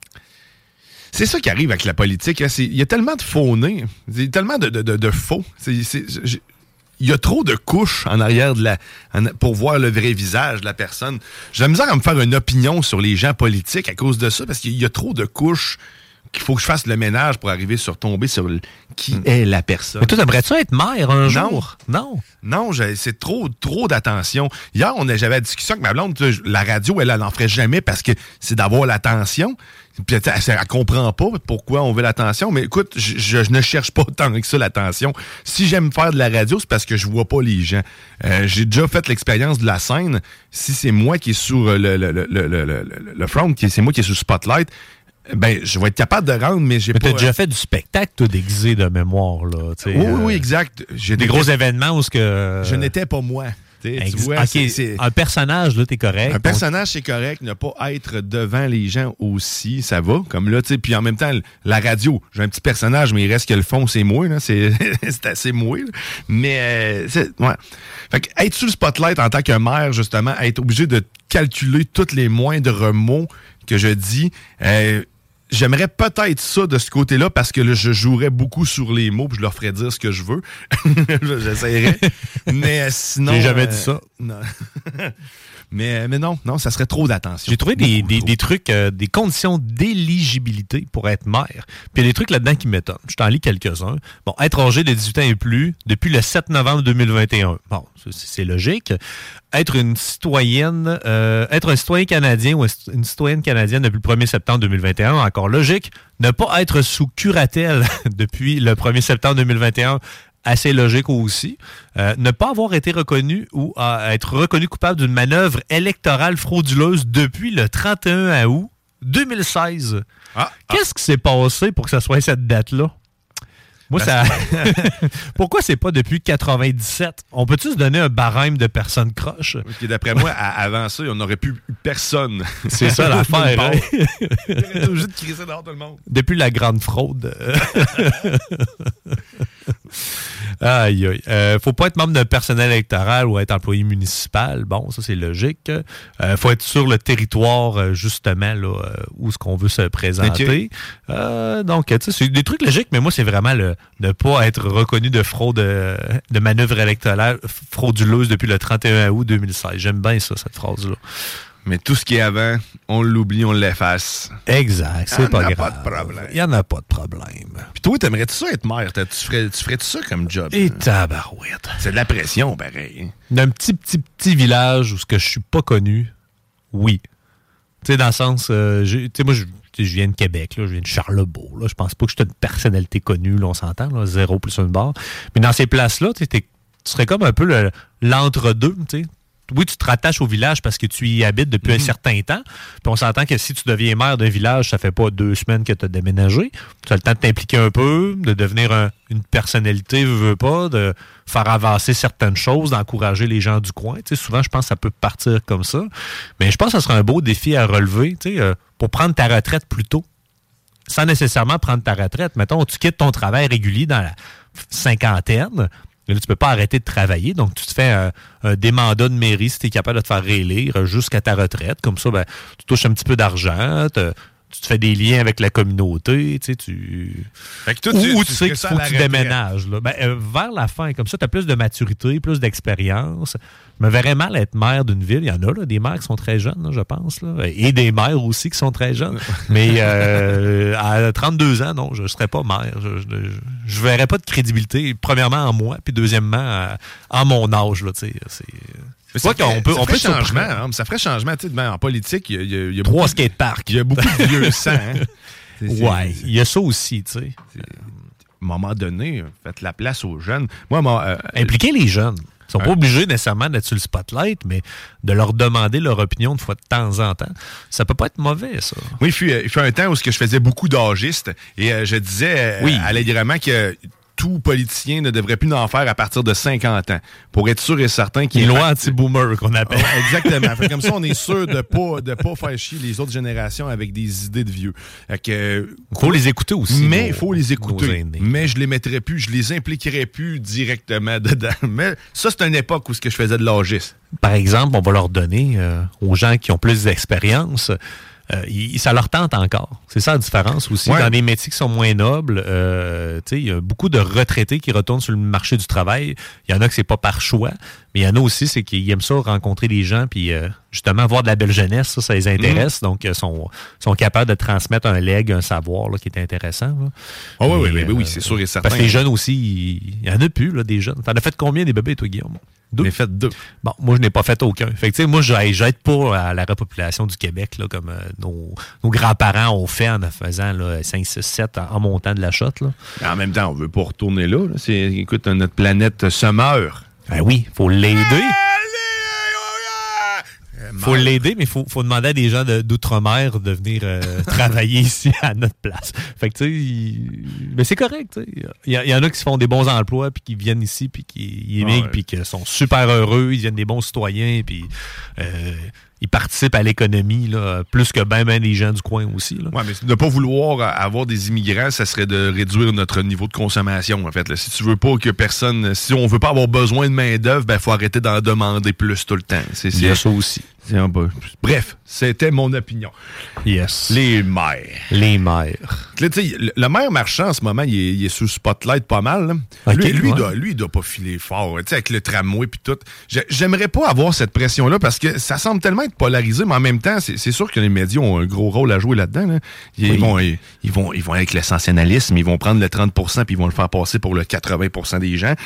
C'est ça qui arrive avec la politique. Il y a tellement de faux nez. Il y a tellement de faux. Il y a trop de couches en arrière pour voir le vrai visage de la personne. J'ai la misère à me faire une opinion sur les gens politiques à cause de ça, parce qu'il y a trop de couches qu'il faut que je fasse le ménage pour arriver tomber sur qui est la personne. Mais toi, t'aimerais-tu être maire un jour? Non, c'est trop d'attention. Hier, j'avais la discussion avec ma blonde. La radio, elle n'en ferait jamais parce que c'est d'avoir l'attention. Puis elle comprend pas pourquoi on veut l'attention. Mais écoute, je ne cherche pas tant que ça l'attention. Si j'aime faire de la radio, c'est parce que je vois pas les gens. J'ai déjà fait l'expérience de la scène. Si c'est moi qui est sur le front, c'est moi qui est sur le spotlight, ben, je vais être capable de rendre, mais j'ai pas... t'as déjà fait du spectacle, toi, déguisé de mémoire, là. Oui, exact. Des gros événements où ce que... Je n'étais pas moi. Tu vois, okay. Un personnage, là, t'es correct. Un personnage, c'est correct. Ne pas être devant les gens aussi, ça va. Comme là, tu sais. Puis en même temps, la radio, j'ai un petit personnage, mais il reste que le fond, c'est moi. Là. C'est assez moi. Là. Mais, ouais. Fait que être sur le spotlight en tant que maire, justement, être obligé de calculer tous les moindres mots que je dis, j'aimerais peut-être ça de ce côté-là parce que là, je jouerais beaucoup sur les mots puis je leur ferais dire ce que je veux. J'essaierais. Mais sinon... J'ai jamais dit ça. Non. Mais non, ça serait trop d'attention. J'ai trouvé des trucs, des conditions d'éligibilité pour être maire. Puis il y a des trucs là-dedans qui m'étonnent. Je t'en lis quelques-uns. Bon, être âgé de 18 ans et plus depuis le 7 novembre 2021. Bon, c'est logique. Être un citoyen canadien ou une citoyenne canadienne depuis le 1er septembre 2021, encore logique. Ne pas être sous curatelle depuis le 1er septembre 2021, assez logique aussi. Ne pas avoir été reconnu ou être reconnu coupable d'une manœuvre électorale frauduleuse depuis le 31 août 2016. Qu'est-ce qui s'est passé pour que ce soit cette date-là? Moi, ça. Pourquoi c'est pas depuis 97? On peut-tu se donner un barème de personnes croches? Okay, d'après moi, avant ça, on n'aurait plus personne. C'est ça l'affaire. Hein? Il aurait tout juste crissé dehors tout le monde. Depuis la grande fraude. Aïe, aïe. Faut pas être membre d'un personnel électoral ou être employé municipal. Bon, ça, c'est logique. Faut être sur le territoire, justement, là, où est-ce qu'on veut se présenter. Okay. Donc, tu sais, c'est des trucs logiques, mais moi, c'est vraiment ne pas être reconnu de fraude, de manœuvre électorale frauduleuse depuis le 31 août 2016. J'aime bien ça, cette phrase-là. Mais tout ce qui est avant, on l'oublie, on l'efface. Exact, c'est pas grave. Il n'y en a pas de problème. Puis toi, t'aimerais-tu ça être maire? Tu ferais-tu ça comme job? Et tabarouette. C'est de la pression, pareil. D'un petit village où je suis pas connu, oui. Tu sais, dans le sens, moi, je viens de Québec, là, je viens de Charlebourg. Là, je pense pas que je suis une personnalité connue, là, on s'entend, là, 0 plus 1 barre. Mais dans ces places-là, tu serais comme un peu l'entre-deux, tu sais. Oui, tu te rattaches au village parce que tu y habites depuis un certain temps. Puis on s'entend que si tu deviens maire d'un village, ça fait pas 2 semaines que tu as déménagé. Tu as le temps de t'impliquer un peu, de devenir une personnalité, veux pas, de faire avancer certaines choses, d'encourager les gens du coin. Tu sais, souvent, je pense que ça peut partir comme ça. Mais je pense que ce serait un beau défi à relever, tu sais, pour prendre ta retraite plus tôt. Sans nécessairement prendre ta retraite. Mettons, tu quittes ton travail régulier dans la cinquantaine. Là, tu peux pas arrêter de travailler, donc tu te fais des mandats de mairie si tu es capable de te faire réélire jusqu'à ta retraite. Comme ça, ben, tu touches un petit peu d'argent, tu te fais des liens avec la communauté, tu sais, ou tu sais qu'il faut que tu déménages. Là. Ben, vers la fin, comme ça, tu as plus de maturité, plus d'expérience. Je me verrais mal être maire d'une ville. Il y en a, là, des maires qui sont très jeunes, là, je pense. Là, et des maires aussi qui sont très jeunes. Mais à 32 ans, non, je ne serais pas maire. Je verrais pas de crédibilité, premièrement en moi, puis deuxièmement en mon âge. Là, tu sais, ça ferait changement. Hein, ça ferait changement. En politique, il y a 3 skateparks. Il y a beaucoup de vieux sang. Hein. Ouais, il y a ça aussi, tu sais. À un moment donné, faites la place aux jeunes. Impliquez les jeunes. Ils sont pas obligés nécessairement d'être sur le spotlight, mais de leur demander leur opinion de temps en temps. Ça peut pas être mauvais, ça. Oui, il fut un temps où je faisais beaucoup d'âgistes et je disais allègrement que tout politicien ne devrait plus en faire à partir de 50 ans, pour être sûr et certain qu'il y a une loi anti-boomer qu'on appelle. Exactement. Fait comme ça, on est sûr de pas faire chier les autres générations avec des idées de vieux. Il faut les écouter aussi. Mais il faut les écouter. Mais je les mettrais plus, je les impliquerais plus directement dedans. Mais ça, c'est une époque où je faisais de l'âgisme. Par exemple, on va leur donner aux gens qui ont plus d'expérience. Ça leur tente encore. C'est ça la différence aussi. Ouais. Dans des métiers qui sont moins nobles, il y a beaucoup de retraités qui retournent sur le marché du travail. Il y en a que c'est pas par choix, mais il y en a aussi c'est qu'ils aiment ça, rencontrer des gens, puis justement avoir de la belle jeunesse, ça les intéresse. Donc, sont capables de transmettre un legs, un savoir là, qui est intéressant. Oui, c'est sûr et certain. Parce que les jeunes aussi, il y en a plus, là, des jeunes. T'en as fait combien des bébés, toi, Guillaume? 2. J'ai fait 2. Bon, moi, je n'ai pas fait aucun. Fait que, moi, j'aide pas à la repopulation du Québec, là, comme nos grands-parents ont fait en faisant là, 5, 6, 7 en montant de la shot. Là. En même temps, on veut pas retourner là. Écoute, notre planète se meurt. Ben oui, il faut l'aider. faut l'aider, mais il faut demander à des gens d'outre-mer de venir travailler ici à notre place. Fait que, tu sais, mais c'est correct. Il y en a qui se font des bons emplois, puis qui viennent ici, puis qui émigrent, puis qui sont super heureux, ils deviennent des bons citoyens, puis ils participent à l'économie, là, plus que ben des gens du coin aussi. Là. Ouais, mais ne pas vouloir avoir des immigrants, ça serait de réduire notre niveau de consommation, en fait. Là. Si tu veux pas que personne... Si on veut pas avoir besoin de main-d'œuvre, ben faut arrêter d'en demander plus tout le temps. Il y a ça aussi. Bref, c'était mon opinion. Yes. Les maires. Les maires. Là, le maire marchand, en ce moment, il est sous le spotlight pas mal. Là. Okay, lui, il doit pas filer fort. Avec le tramway et tout. J'aimerais pas avoir cette pression-là parce que ça semble tellement être polarisé, mais en même temps, c'est sûr que les médias ont un gros rôle à jouer là-dedans. Là. Ils vont avec le sensationnalisme, ils vont prendre le 30% puis ils vont le faire passer pour le 80% des gens.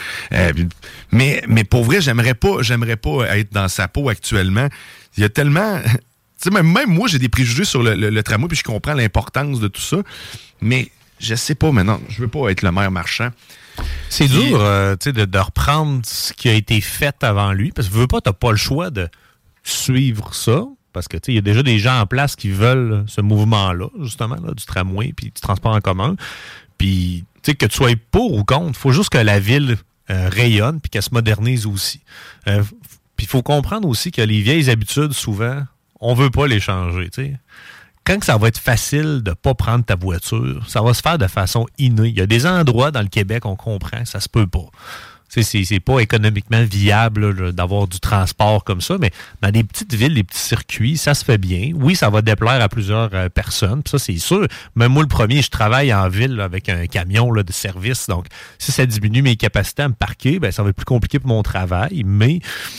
Mais pour vrai, j'aimerais pas être dans sa peau actuellement. Il y a tellement... Tu sais, même moi, j'ai des préjugés sur le tramway, puis je comprends l'importance de tout ça. Mais je sais pas maintenant. Je veux pas être le maire marchand. C'est dur de reprendre ce qui a été fait avant lui, parce que tu veux pas, t'as pas le choix de suivre ça. Parce que il y a déjà des gens en place qui veulent ce mouvement-là, justement, là, du tramway puis du transport en commun. Puis, que tu sois pour ou contre, il faut juste que la ville rayonne puis qu'elle se modernise aussi. Puis il faut comprendre aussi que les vieilles habitudes, souvent, on veut pas les changer. T'sais. Quand que ça va être facile de pas prendre ta voiture, ça va se faire de façon innée. Il y a des endroits dans le Québec, on comprend, ça se peut pas. C'est pas économiquement viable là, d'avoir du transport comme ça, mais dans des petites villes, des petits circuits, ça se fait bien. Oui, ça va déplaire à plusieurs personnes, ça c'est sûr. Même moi, le premier, je travaille en ville là, avec un camion là, de service, donc si ça diminue mes capacités à me parquer, ben ça va être plus compliqué pour mon travail, mais...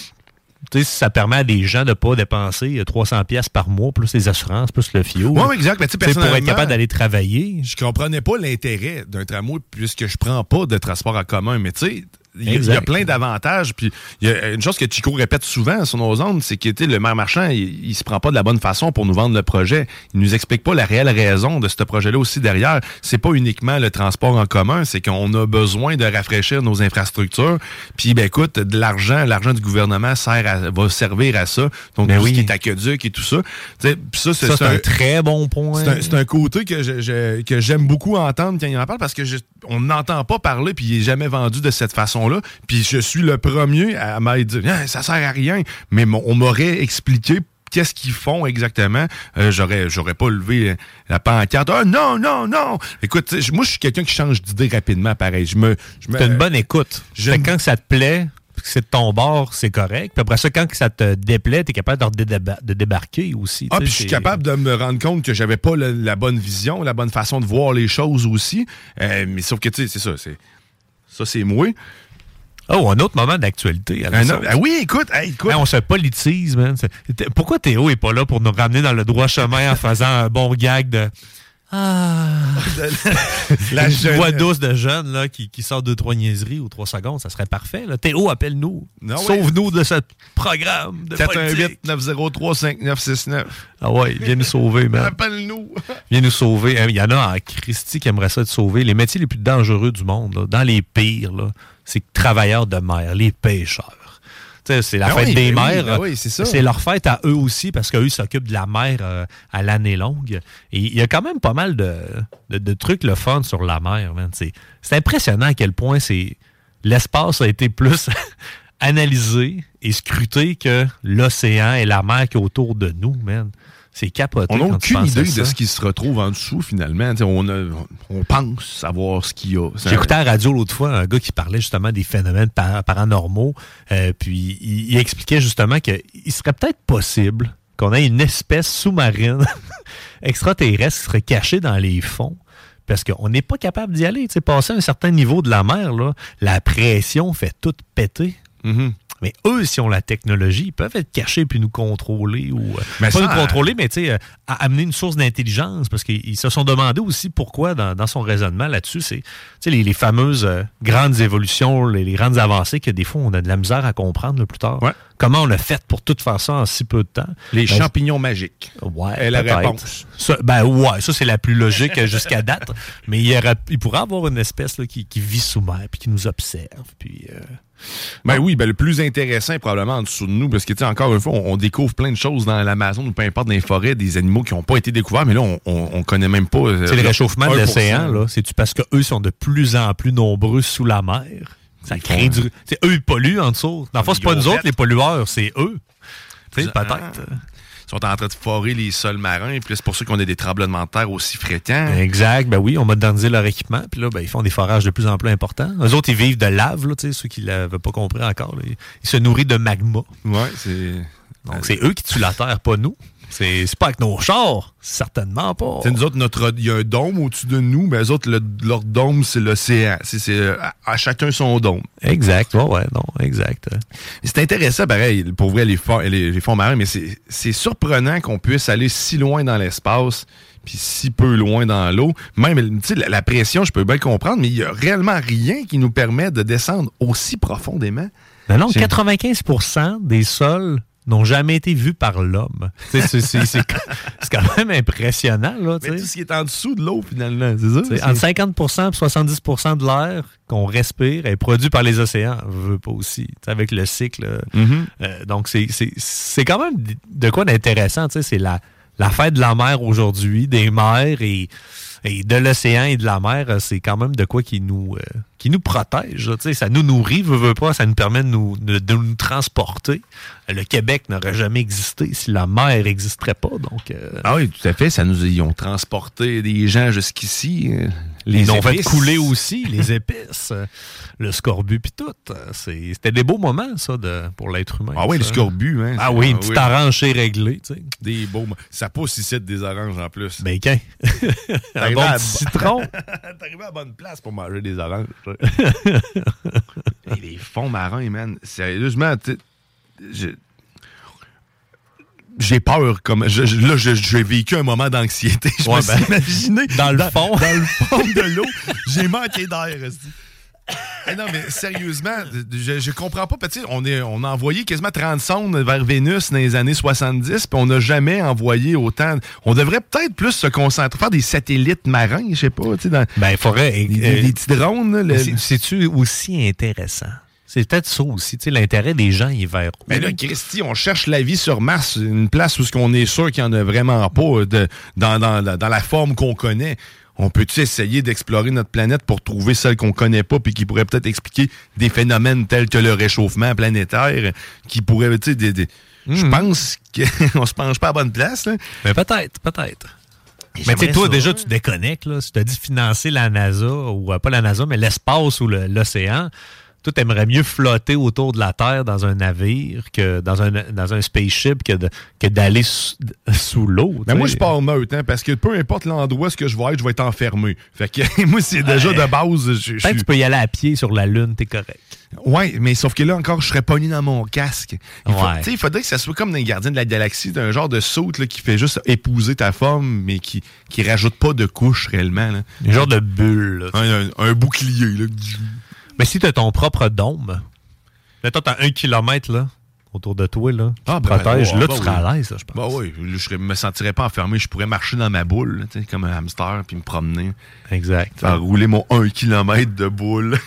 Tu sais, ça permet à des gens de ne pas dépenser 300$ par mois, plus les assurances, plus le fioul. Oui, exact. Mais pour être capable d'aller travailler. Je comprenais pas l'intérêt d'un tramway puisque je prends pas de transport en commun. Mais tu sais, il y a plein d'avantages. Puis il y a une chose que Chico répète souvent sur nos ondes, c'est que le maire marchand, il se prend pas de la bonne façon pour nous vendre le projet. Il nous explique pas la réelle raison de ce projet-là aussi derrière. C'est pas uniquement le transport en commun, c'est qu'on a besoin de rafraîchir nos infrastructures. Puis ben écoute, de l'argent du gouvernement va servir à ça. Donc tout ce qui est aqueduc et tout ça. Ça c'est un très bon point. C'est un côté que j'aime beaucoup entendre quand il en parle parce que on n'entend pas parler puis il est jamais vendu de cette façon. Là, puis je suis le premier à m'être dit ça sert à rien, mais on m'aurait expliqué qu'est-ce qu'ils font exactement. J'aurais pas levé la pancarte. Non. Écoute, moi je suis quelqu'un qui change d'idée rapidement, pareil. T'as une bonne écoute. Quand ça te plaît, c'est de ton bord, c'est correct. Puis après ça, quand ça te déplaît, t'es capable de débarquer aussi. Puis je suis capable de me rendre compte que j'avais pas la bonne vision, la bonne façon de voir les choses aussi. Mais sauf que tu sais, c'est ça. Ça, c'est moi. Oh, un autre moment d'actualité. Oui, écoute. On se politise, man. Pourquoi Théo est pas là pour nous ramener dans le droit chemin en faisant un bon gag de... La voix douce de jeune là, qui sort 2-3 niaiseries ou 3 secondes, ça serait parfait. Là. Théo, appelle-nous. Sauve-nous de ce programme de 418-903-5969. Ah ouais, viens nous sauver, man. Appelle-nous. Viens nous sauver. Il y en a en Christie qui aimerait ça te sauver. Les métiers les plus dangereux du monde, là, dans les pires, là, c'est travailleurs de mer, les pêcheurs. T'sais, c'est la fête des mers. C'est leur fête à eux aussi parce qu'eux s'occupent de la mer à l'année longue. Et il y a quand même pas mal de trucs le fun sur la mer. Man. C'est impressionnant à quel point l'espace a été plus analysé et scruté que l'océan et la mer qui est autour de nous. Man. C'est capoté. On n'a aucune idée de ce qui se retrouve en dessous, finalement. On pense savoir ce qu'il y a. J'ai écouté à la radio l'autre fois un gars qui parlait justement des phénomènes paranormaux. Puis il expliquait justement qu'il serait peut-être possible qu'on ait une espèce sous-marine extraterrestre qui serait cachée dans les fonds. Parce qu'on n'est pas capable d'y aller. Passer à un certain niveau de la mer, là, la pression fait tout péter. Mm-hmm. Mais eux, si on la technologie, ils peuvent être cachés puis nous contrôler ou pas nous contrôler, mais amener une source d'intelligence parce qu'ils se sont demandé aussi pourquoi dans son raisonnement là-dessus, c'est les fameuses grandes évolutions, les grandes avancées que des fois on a de la misère à comprendre plus tard. Ouais. comment on a fait pour tout faire ça en si peu de temps. Les champignons magiques. Ouais, est la réponse. Ça, ça c'est la plus logique jusqu'à date. Mais il pourrait avoir une espèce là, qui vit sous mer puis qui nous observe. Puis, oui, le plus intéressant probablement en dessous de nous, parce que tu sais, encore une fois, on découvre plein de choses dans l'Amazon ou peu importe dans les forêts, des animaux qui n'ont pas été découverts, mais là, on connaît même pas. C'est le réchauffement de l'océan, là. C'est-tu parce qu'eux sont de plus en plus nombreux sous la mer? Ça crée du. C'est eux, ils polluent en dessous. Dans le fond, c'est pas nous autres, les pollueurs, c'est eux. Tu sais, peut-être. Ils sont en train de forer les sols marins, puis c'est pour ça qu'on a des tremblements de terre aussi fréquents. Exact, oui, on modernisé leur équipement, puis là, ils font des forages de plus en plus importants. Eux autres, ils vivent de lave, là, ceux qui ne l'avaient pas compris encore. Là. Ils se nourrissent de magma. Ouais, c'est. Donc, c'est eux qui tuent la terre, pas nous. C'est pas avec nos chars, certainement pas. T'sais, nous autres, il y a un dôme au-dessus de nous, mais eux autres, leur dôme, c'est l'océan. C'est à chacun son dôme. Exact, exact. C'est intéressant, pareil, pour vrai, les fonds marins, mais c'est surprenant qu'on puisse aller si loin dans l'espace puis si peu loin dans l'eau. Même, tu sais, la pression, je peux bien comprendre, mais il n'y a réellement rien qui nous permet de descendre aussi profondément. Non, 95% des sols n'ont jamais été vus par l'homme. C'est quand même impressionnant. Là, mais tout ce qui est en dessous de l'eau, finalement, c'est ça? Entre 50% et 70% de l'air qu'on respire est produit par les océans. Je veux pas aussi. Avec le cycle. Donc, c'est quand même de quoi d'intéressant. C'est la fête de la mer aujourd'hui, des mers et de l'océan et de la mer, c'est quand même de quoi qui nous protège. Là, ça nous nourrit, veut pas, ça nous permet de nous transporter. Le Québec n'aurait jamais existé si la mer n'existerait pas. Donc, Ah oui, tout à fait. Ils ont transporté des gens jusqu'ici. Ils ont fait couler aussi les épices, le scorbut puis tout. C'était des beaux moments, ça, pour l'être humain. Ah oui, le scorbut. Hein, ah oui, une petite orange réglée. Des beaux. Ça pousse ici des oranges en plus. Ben, qu'un. Un bon petit citron. T'arrives à la bonne place pour manger des oranges. Et les fonds marins, man. Sérieusement, j'ai peur. J'ai vécu un moment d'anxiété. Je me suis imaginé. Dans le fond de l'eau, j'ai manqué d'air. Non, mais sérieusement, je comprends pas. On a envoyé quasiment 30 sondes vers Vénus dans les années 70, puis on n'a jamais envoyé autant. On devrait peut-être plus se concentrer, faire des satellites marins, je sais pas. Il faudrait. Des petits drones. C'est-tu aussi intéressant? C'est peut-être ça aussi, l'intérêt des gens, il est vers où? Mais là, Christy, on cherche la vie sur Mars, une place où on est sûr qu'il n'y en a vraiment pas dans la forme qu'on connaît. On peut-tu essayer d'explorer notre planète pour trouver celle qu'on connaît pas puis qui pourrait peut-être expliquer des phénomènes tels que le réchauffement planétaire qui pourrait, je pense qu'on se penche pas à la bonne place. Là. Mais peut-être. Mais tu sais, toi, déjà, tu déconnectes. Là. Si tu as dit financer la NASA, ou pas la NASA, mais l'espace ou l'océan, toi, t'aimerais mieux flotter autour de la Terre dans un navire que dans un spaceship que d'aller sous l'eau. Mais moi, je pars neutre, parce que peu importe l'endroit où je vais être enfermé. Fait que moi, c'est déjà de base. Peut-être que tu peux y aller à pied sur la Lune, t'es correct. Oui, mais sauf que là encore, je serais pogné dans mon casque. Il faudrait que ça soit comme dans les Gardiens de la Galaxie, d'un genre de saute qui fait juste épouser ta forme, mais qui rajoute pas de couche réellement. Là. Un genre de bulle. Là, un bouclier. Là. Mais si tu as ton propre dôme, mettons, tu as 1 kilomètre là, autour de toi, là, qui te protège, là, tu serais à l'aise, là, je pense. Oui, je me sentirais pas enfermé. Je pourrais marcher dans ma boule, là, comme un hamster, puis me promener. Exact. Faire rouler mon 1 kilomètre de boule.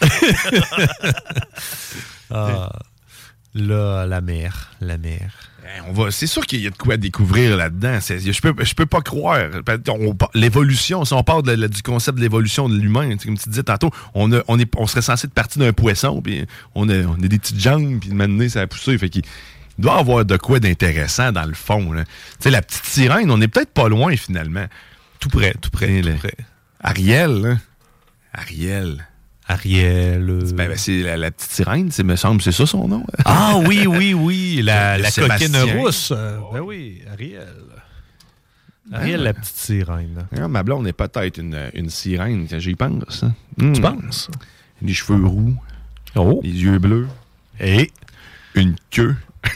Là, la mer. C'est sûr qu'il y a de quoi découvrir là-dedans. Je peux pas croire. L'évolution, si on parle du concept de l'évolution de l'humain, comme tu disais tantôt, on serait censé être parti d'un poisson, puis on a des petites jambes, puis maintenant ça a poussé. Fait qu'il doit y avoir de quoi d'intéressant dans le fond. Tu sais, la petite sirène, on est peut-être pas loin finalement. Tout près. Ariel, hein? Ariel. C'est la petite sirène, me semble, c'est ça son nom. Ah oui, la coquine rousse. Ben oui, Ariel. Ariel, la petite sirène. Ma blonde est peut-être une sirène, quand j'y pense. Tu penses? Les cheveux roux, les yeux bleus, et une queue.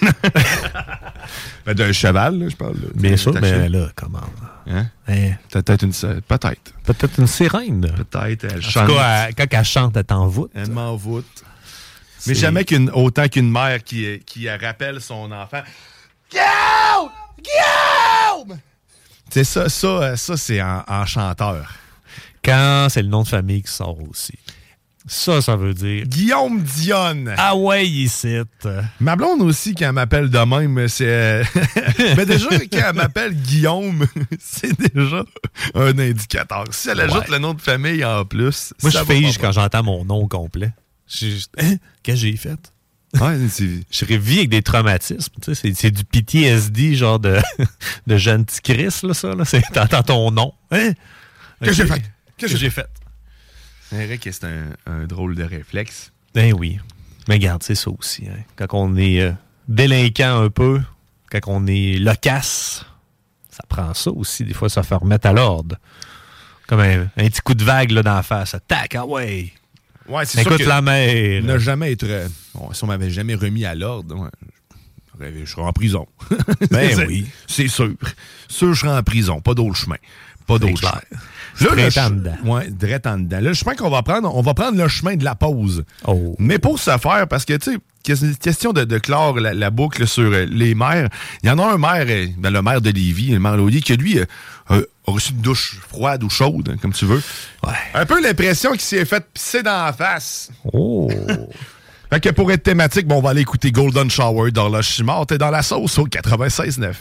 D'un cheval, là, je parle. Là. Bien sûr, mais là, comment? Hein? Peut-être une sirène. Peut-être. Elle chante. En tout cas, quand elle chante, elle t'envoûte. Elle m'envoûte. Mais jamais autant qu'une mère qui rappelle son enfant. Guillaume! Guillaume! C'est ça c'est en chanteur. Quand c'est le nom de famille qui sort aussi. Ça veut dire... Guillaume Dionne. Ah ouais, il cite. Ma blonde aussi, quand elle m'appelle de même, c'est... Mais déjà, quand elle m'appelle Guillaume, c'est déjà un indicateur. Si elle ajoute le nom de famille en plus... Moi, je fige quand j'entends mon nom complet. Qu'est-ce que j'ai fait? Ouais, je révis avec des traumatismes. Tu sais, c'est du PTSD, genre de jeune petit Chris, là, ça. Là. T'entends ton nom. Hein? Qu'est-ce que j'ai fait? Qu'est-ce que j'ai fait? C'est vrai que c'est un drôle de réflexe. Ben oui. Mais regarde, c'est ça aussi. Hein. Quand on est délinquant un peu, quand on est loquace, ça prend ça aussi, des fois, ça fait remettre à l'ordre. Comme un petit coup de vague là, dans la face. Tac, ah ouais! Ouais, c'est écoute sûr que la mer. Ne jamais être... si on m'avait jamais remis à l'ordre, je serais en prison. Ben oui. C'est sûr. Sûr, je serais en prison. Pas d'autre chemin. Pas d'autre chemin. Direct en dedans. Ouais, direct en dedans. Là, le chemin qu'on va prendre, on va prendre le chemin de la pause. Oh. Mais pour ce faire, parce que, tu sais, question de clore la boucle sur les maires, il y en a un maire, le maire de Lévis, le maire Laudier, qui, lui, a reçu une douche froide ou chaude, comme tu veux. Ouais. Un peu l'impression qu'il s'est fait pisser dans la face. Oh! Fait que pour être thématique, on va aller écouter Golden Shower d'Horloge Chimard. T'es dans la sauce au 96.9.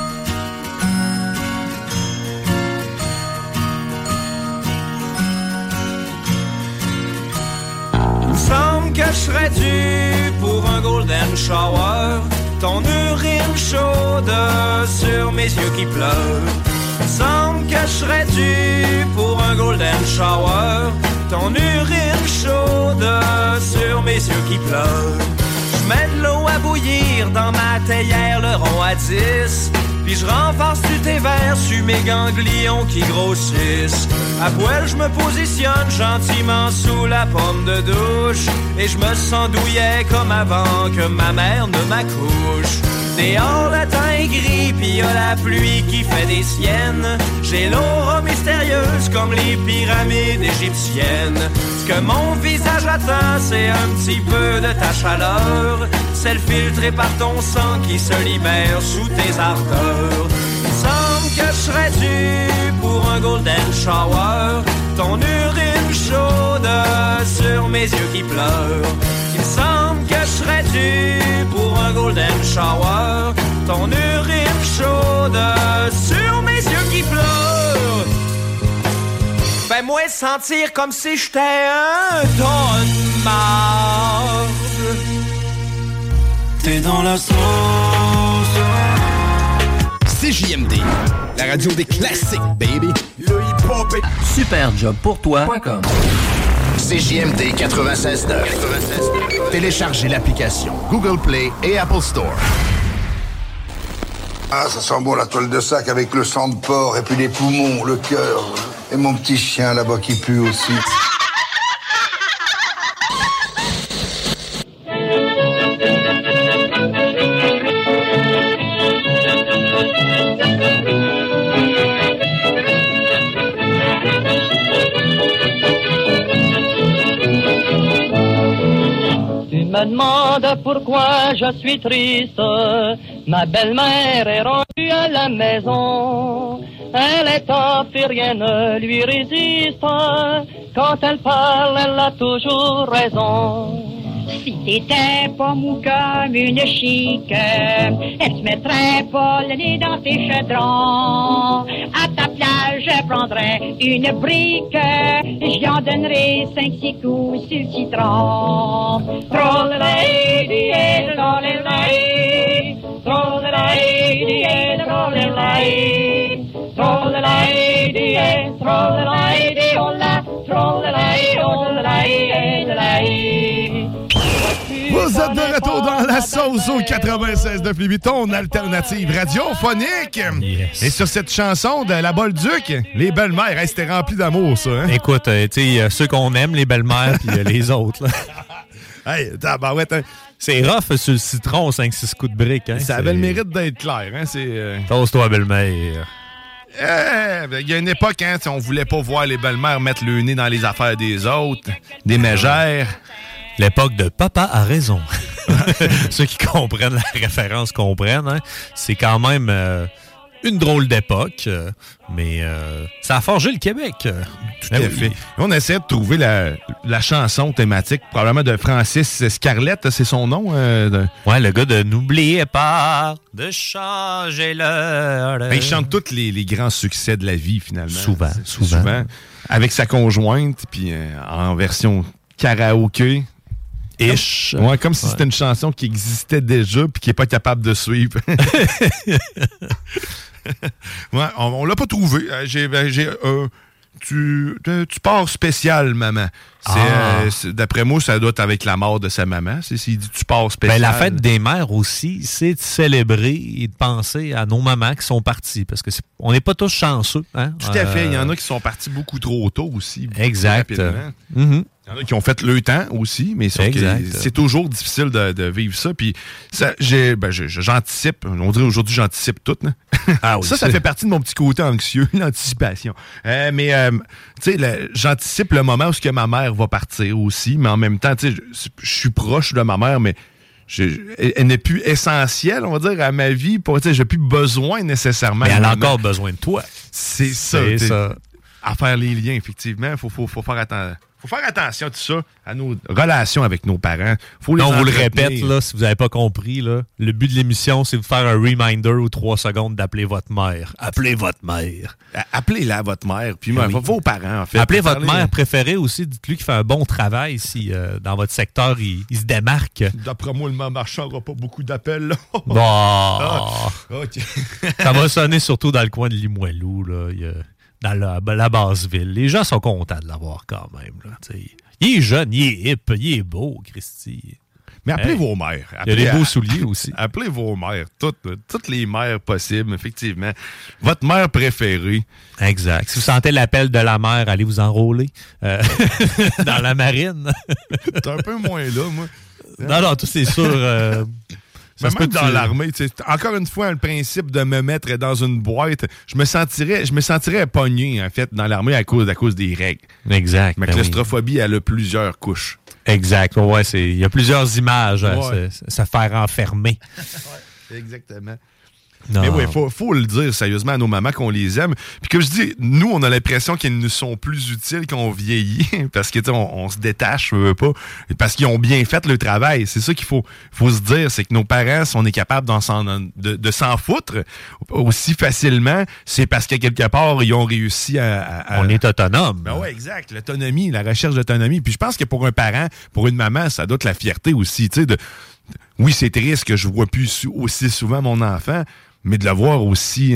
Il me semble que je serais dû pour un golden shower. Ton urine chaude sur mes yeux qui pleurent. Il me semble que je serais dû pour un golden shower. Ton urine chaude sur mes yeux qui pleurent. Je mets de l'eau à bouillir dans ma théière, le rond à 10. Puis je renforce du thé vert sur mes ganglions qui grossissent. À poil, je me positionne gentiment sous la pomme de douche. Et je me sens douillet comme avant que ma mère ne m'accouche. Dehors, le temps est gris, pis y'a la pluie qui fait des siennes. J'ai l'aura mystérieuse comme les pyramides égyptiennes. Ce que mon visage attend, c'est un petit peu de ta chaleur. C'est le filtré par ton sang qui se libère sous tes ardeurs. Il me semble que je serais dû pour un golden shower. Ton urine chaude sur mes yeux qui pleurent. Il me semble que je serais dû pour un golden shower. Ton urine chaude sur mes yeux qui pleurent. Fais-moi sentir comme si j'étais un ton de marde. T'es dans la sauce. CJMD, la radio des classiques, baby. Le hip-hop est... Superjobpourtoi.com. CJMD 96.9. Téléchargez l'application Google Play et Apple Store. Ah, ça sent bon la toile de sac avec le sang de porc et puis les poumons, le cœur. Et mon petit chien là-bas qui pue aussi. Me demande pourquoi je suis triste. Ma belle-mère est rendue à la maison. Elle est top et rien ne lui résiste. Quand elle parle, elle a toujours raison. Si t'étais pas mou comme une chique, elle te mettrait pas le nez dans tes chaudrons. À ta place, je prendrais une brique, j'y en donnerais 5-6 coups sur le citron. Troll-lady, troll-lady, troll-lady, troll-lady, troll-lady, troll-lady, oh la, troll-lady, oh la, Vous êtes de retour dans la sauce au 96.9 ton alternative radiophonique. Yes. Et sur cette chanson de La Bolduc, les belles-mères, hey, c'était rempli d'amour, ça. Hein? Écoute, tu sais, ceux qu'on aime, les belles-mères, puis les autres. Là. Hey, tabarouette, hein? C'est rough sur le citron, 5-6 coups de brique. Hein? Ça avait le mérite d'être clair. Hein? Toast-toi, belle-mère. Il y a une époque, hein, on voulait pas voir les belles-mères mettre le nez dans les affaires des autres, des mégères. L'époque de Papa a raison. Ceux qui comprennent la référence comprennent. Hein? C'est quand même une drôle d'époque, mais ça a forgé le Québec. Tout à fait. On essaie de trouver la chanson thématique, probablement de Francis Scarlett, c'est son nom. Ouais, le gars de N'oubliez pas de changer l'heure. Ben, il chante tous les grands succès de la vie, finalement. Souvent. Avec sa conjointe, puis en version karaoké. Ish. Ouais, comme si c'était une chanson qui existait déjà puis qui n'est pas capable de suivre. Ouais, on l'a pas trouvé. Tu pars spécial, maman. D'après moi, ça doit être avec la mort de sa maman. S'il dit tu pars spécial. Ben, la fête des mères aussi, c'est de célébrer et de penser à nos mamans qui sont parties. Parce que on n'est pas tous chanceux. Hein? Tout à fait. Il y en a qui sont partis beaucoup trop tôt aussi. Exact. Il y en a qui ont fait le temps aussi, mais c'est toujours difficile de vivre ça. Puis j'anticipe. On dirait aujourd'hui, j'anticipe tout. Ah, oui, ça fait partie de mon petit côté anxieux, l'anticipation. Mais tu sais, j'anticipe le moment où que ma mère va partir aussi, mais en même temps, tu sais, je suis proche de ma mère, mais elle n'est plus essentielle, on va dire, à ma vie. J'ai plus besoin nécessairement. Mais elle a encore besoin de toi. C'est ça. À faire les liens, effectivement. Faut faire attention. Faut faire attention à tout ça, à nos relations avec nos parents. On vous le répète, là, si vous n'avez pas compris, là, le but de l'émission, c'est de faire un reminder aux 3 secondes d'appeler votre mère. Appelez votre mère. Appelez-la, votre mère. Puis vos parents, en fait. Appelez votre mère préférée aussi. Dites-lui qu'il fait un bon travail si dans votre secteur, il se démarque. D'après moi, le marchand n'aura pas beaucoup d'appels. Là. Bon. Okay. Ça va sonner surtout dans le coin de Limoilou, là. Dans la basse-ville. Les gens sont contents de l'avoir quand même. Là, il est jeune, il est hip, il est beau, Christy. Mais appelez vos mères. Il y a des beaux souliers aussi. Appelez vos mères. Toutes les mères possibles, effectivement. Votre mère préférée. Exact. Si vous sentez l'appel de la mère, allez vous enrôler dans la marine. T'es un peu moins là, moi. Non, tout c'est sûr... Même dans l'armée, encore une fois, le principe de me mettre dans une boîte, je me sentirais pogné, en fait, dans l'armée à cause des règles. Exact. Ma claustrophobie, elle a plusieurs couches. Exact. Ouais, il y a plusieurs images à se faire enfermer. Ouais, exactement. Non. Mais oui, faut le dire sérieusement à nos mamans qu'on les aime. Puis comme je dis, nous, on a l'impression qu'ils nous sont plus utiles qu'on vieillit parce que on se détache, je veux pas, parce qu'ils ont bien fait le travail. C'est ça qu'il faut se dire, c'est que nos parents, si on est capable de s'en foutre aussi facilement, c'est parce qu'à quelque part, ils ont réussi à... On est autonome. Ben ouais, exact. L'autonomie, la recherche d'autonomie. Puis je pense que pour un parent, pour une maman, ça doit être la fierté aussi, tu sais, oui, c'est triste que je vois plus aussi souvent mon enfant, mais de le voir aussi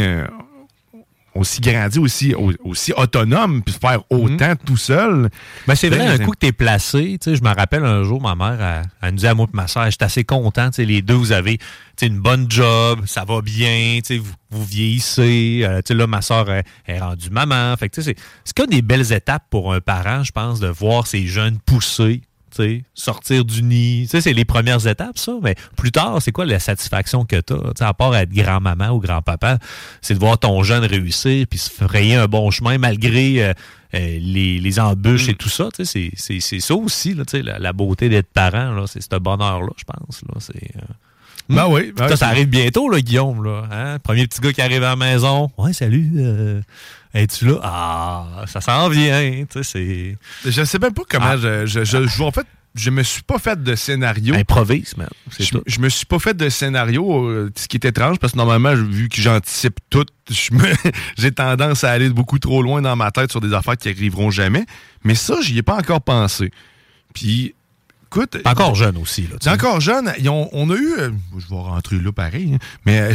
grandi, aussi autonome, puis faire autant tout seul. Ben c'est vrai, un coup que t'es placé, je me rappelle un jour, ma mère, elle nous dit à moi et ma soeur, j'étais assez content, les deux, vous avez une bonne job, ça va bien, vous vieillissez, là, ma soeur est rendue maman. Fait que c'est comme des belles étapes pour un parent, je pense, de voir ses jeunes pousser. Sortir du nid, c'est les premières étapes, ça, mais plus tard, c'est quoi la satisfaction que t'as? À part être grand-maman ou grand-papa, c'est de voir ton jeune réussir puis se frayer un bon chemin malgré les embûches et tout ça. C'est ça aussi, là, la beauté d'être parent, là, c'est ce bonheur-là, je pense. Là, Ben oui. Ça arrive bientôt, là, Guillaume. Là, hein? Premier petit gars qui arrive à la maison. Ouais, salut. Es-tu là? Ah, ça s'en vient. C'est... Je sais même pas comment en fait, je me suis pas fait de scénario. Improvise, man. Je me suis pas fait de scénario, ce qui est étrange, parce que normalement, vu que j'anticipe tout, j'ai tendance à aller beaucoup trop loin dans ma tête sur des affaires qui arriveront jamais. Mais ça, j'y ai pas encore pensé. Puis... Écoute, t'es encore jeune aussi. Là, t'es encore jeune. On a eu... je vais rentrer là pareil. Hein, mais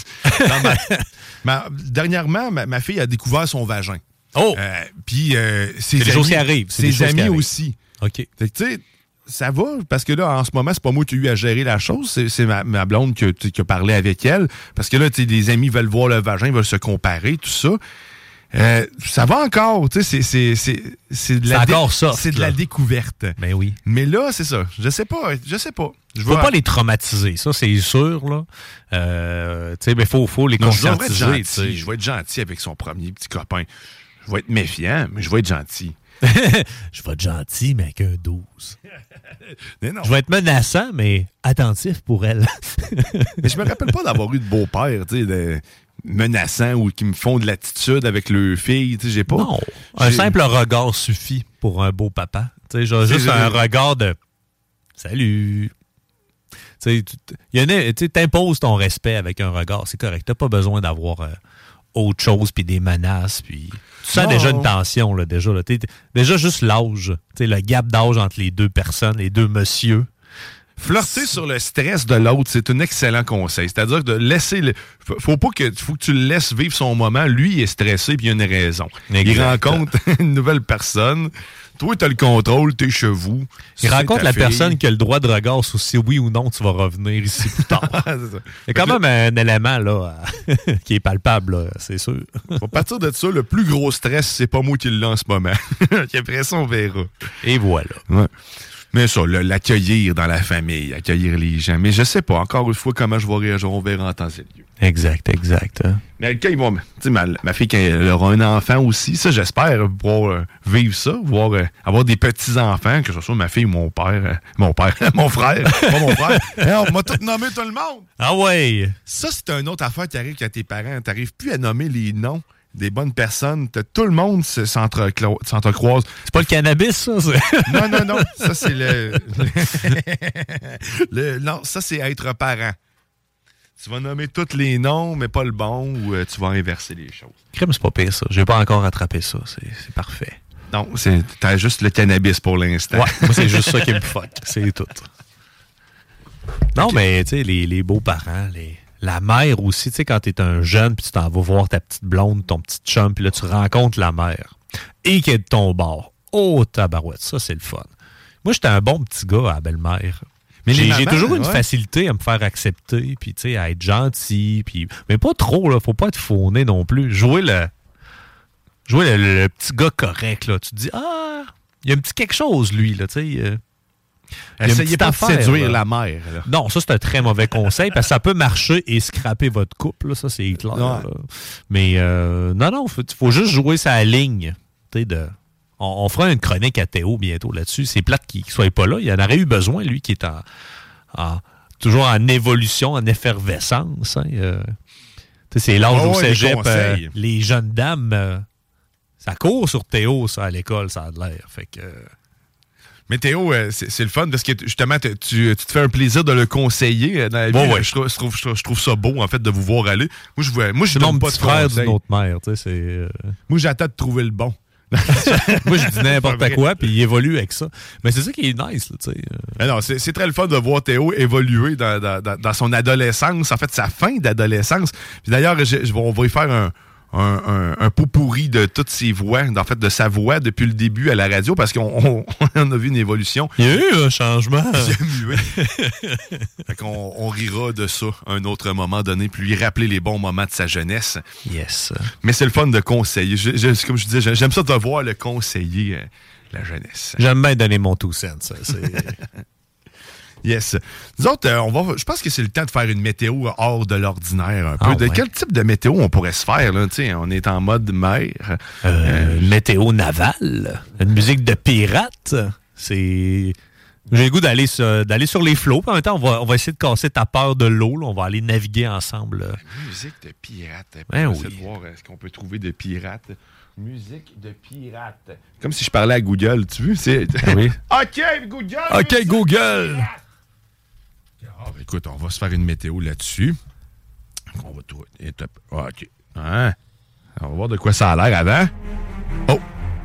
dernièrement, ma fille a découvert son vagin. Oh! Puis c'est des choses qui arrivent. Ses amis aussi. OK. Tu sais, ça va, parce que là, en ce moment, c'est pas moi qui ai eu à gérer la chose. C'est ma blonde qui a parlé avec elle. Parce que là, les amis veulent voir le vagin, ils veulent se comparer, tout ça. Ça va encore, tu sais, c'est de la découverte. Ben oui. Mais là, c'est ça. Je sais pas. Faut pas les traumatiser, ça, c'est sûr, là. Tu sais, mais faut les conscientiser. Je vais être gentil avec son premier petit copain. Je vais être méfiant, mais je vais être gentil. Je vais être gentil, mais avec un 12. Mais non. Je vais être menaçant, mais attentif pour elle. Mais je me rappelle pas d'avoir eu de beau-père, tu sais, menaçants ou qui me font de l'attitude avec leurs filles. Tu sais, j'ai pas. Non. Un simple regard suffit pour un beau papa. Tu sais, juste un regard de salut. Tu sais, t'imposes ton respect avec un regard. C'est correct. T'as pas besoin d'avoir autre chose puis des menaces. Puis tu sens déjà une tension, là, déjà. Là. Déjà juste l'âge. Tu sais, le gap d'âge entre les deux personnes, les deux messieurs. Flirter sur le stress de l'autre, c'est un excellent conseil. C'est-à-dire de laisser... Faut que tu le laisses vivre son moment. Lui, il est stressé, puis il a une raison. Exact. Il rencontre une nouvelle personne. Toi, tu as le contrôle, t'es chez vous. Il rencontre la personne qui a le droit de regard sur si oui ou non tu vas revenir ici plus tard. Il y a quand même un élément là qui est palpable, là, c'est sûr. À partir de ça, le plus gros stress, c'est pas moi qui l'ai en ce moment. Après ça, on verra. Et voilà. Ouais. Mais ça, l'accueillir dans la famille, accueillir les gens. Mais je sais pas, encore une fois, comment je vais réagir. On verra en temps et lieu. Exact. Hein? Mais quand ils vont... Tu sais, ma fille, quand elle aura un enfant aussi, ça, j'espère pouvoir vivre ça, avoir des petits-enfants, que ce soit ma fille ou mon frère, pas mon frère. Hey, on m'a tout nommé tout le monde. Ah ouais! Ça, c'est une autre affaire qui arrive quand tes parents, t'arrives plus à nommer les noms des bonnes personnes. Tout le monde s'entrecroise. C'est pas le cannabis, ça? Non. Ça, c'est non, ça, c'est être parent. Tu vas nommer tous les noms, mais pas le bon, ou tu vas inverser les choses. Crème, c'est pas pire, ça. J'ai pas encore attrapé ça. C'est parfait. Non, t'as juste le cannabis pour l'instant. Ouais, moi, c'est juste ça qui me fuck. C'est tout. Non, okay. Mais tu sais, les beaux-parents, la mère aussi, tu sais, quand t'es un jeune, puis tu t'en vas voir ta petite blonde, ton petit chum, puis là, tu rencontres la mère, et qu'elle est de ton bord. Oh, tabarouette, ça, c'est le fun. Moi, j'étais un bon petit gars à la belle-mère. Mais j'ai toujours une facilité à me faire accepter, puis tu sais, à être gentil, puis mais pas trop, là, faut pas être fauné non plus. Jouer le petit gars correct, là. Tu te dis, il y a un petit quelque chose, lui, là, tu sais. Essayez pas de séduire la mère. Là. Non, ça, c'est un très mauvais conseil, parce que ça peut marcher et scraper votre couple, là, ça, c'est clair. Là. Mais non, faut juste jouer sa ligne, tu sais, On fera une chronique à Théo bientôt là-dessus. C'est plate qu'il ne soit pas là. Il en aurait eu besoin, lui, qui est toujours en évolution, en effervescence. Hein. C'est l'âge au cégep. Les jeunes dames, ça court sur Théo, ça, à l'école, ça a de l'air. Fait que... Mais Théo, c'est le fun parce que justement, tu te fais un plaisir de le conseiller dans la vie. Ouais. Je trouve ça beau, en fait, de vous voir aller. Moi, je donne pas de frère d'une autre mère. Moi, j'attends de trouver le bon. Moi, je dis n'importe quoi, puis il évolue avec ça. Mais c'est ça qui est nice, là, tu sais. Non, c'est très le fun de voir Théo évoluer dans son adolescence, en fait, sa fin d'adolescence. Puis d'ailleurs, on va y faire un pot pourri de toutes ses voix, en fait, de sa voix depuis le début à la radio, parce qu'on a vu une évolution. Il y a eu un changement. Fait qu'on on rira de ça à un autre moment donné, puis lui rappeler les bons moments de sa jeunesse. Yes. Mais c'est le fun de conseiller. Comme je disais, j'aime ça de voir le conseiller la jeunesse. J'aime bien donner mon tout sens. Yes. Nous autres, je pense que c'est le temps de faire une météo hors de l'ordinaire un peu. Quel type de météo on pourrait se faire, là? T'sais, on est en mode mer. Météo navale. Une musique de pirate. J'ai le goût d'aller sur les flots. En même temps, on va essayer de casser ta peur de l'eau. Là. On va aller naviguer ensemble. Musique de pirate. On va essayer de voir ce qu'on peut trouver de pirate. Musique de pirate. Comme si je parlais à Google, tu veux? Oui. OK, Google! OK, Google! Écoute, on va se faire une météo là-dessus. On va tout... OK. Hein? On va voir de quoi ça a l'air avant. Oh!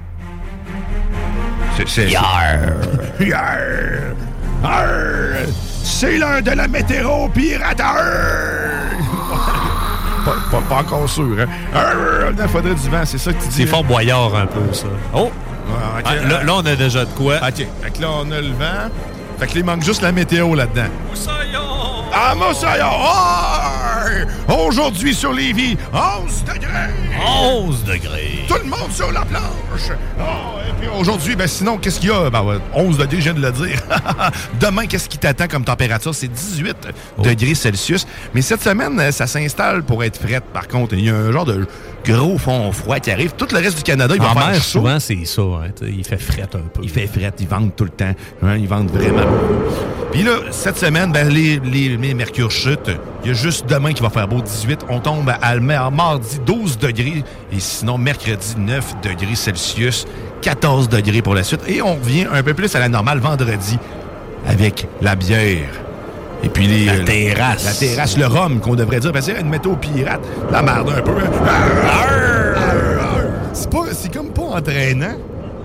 C'est... Yarr! Yarr! Arr! C'est l'heure de la météo pirate! Pas encore sûr, hein? Il faudrait du vent, c'est ça que tu dis. C'est fort boyard un peu, ça. Oh! Okay. Là, on a déjà de quoi. OK. Fait que là, on a le vent. Fait que là, il manque juste la météo là-dedans. Moussaillon! à Montsaillon. Aujourd'hui sur Lévis, 11 degrés. 11 degrés. Tout le monde sur la planche. Et puis aujourd'hui, sinon, qu'est-ce qu'il y a? 11 degrés, je viens de le dire. Demain, qu'est-ce qui t'attend comme température? C'est 18 degrés Celsius. Mais cette semaine, ça s'installe pour être frette. Par contre, il y a un genre de gros fond froid qui arrive. Tout le reste du Canada, il va faire chaud. Souvent, c'est ça. Hein, il fait frette un peu. Il fait frette, ils vendent tout le temps. Hein, ils vendent vraiment beaucoup. Puis là, cette semaine, les mercures chutent. Il y a juste demain qui va faire beau, 18. On tombe à mardi, 12 degrés. Et sinon, mercredi, 9 degrés Celsius, 14 degrés pour la suite. Et on revient un peu plus à la normale vendredi avec la bière. Et puis la terrasse, le rhum qu'on devrait dire, parce qu'il y a une météo pirate. La merde un peu. C'est comme pas entraînant.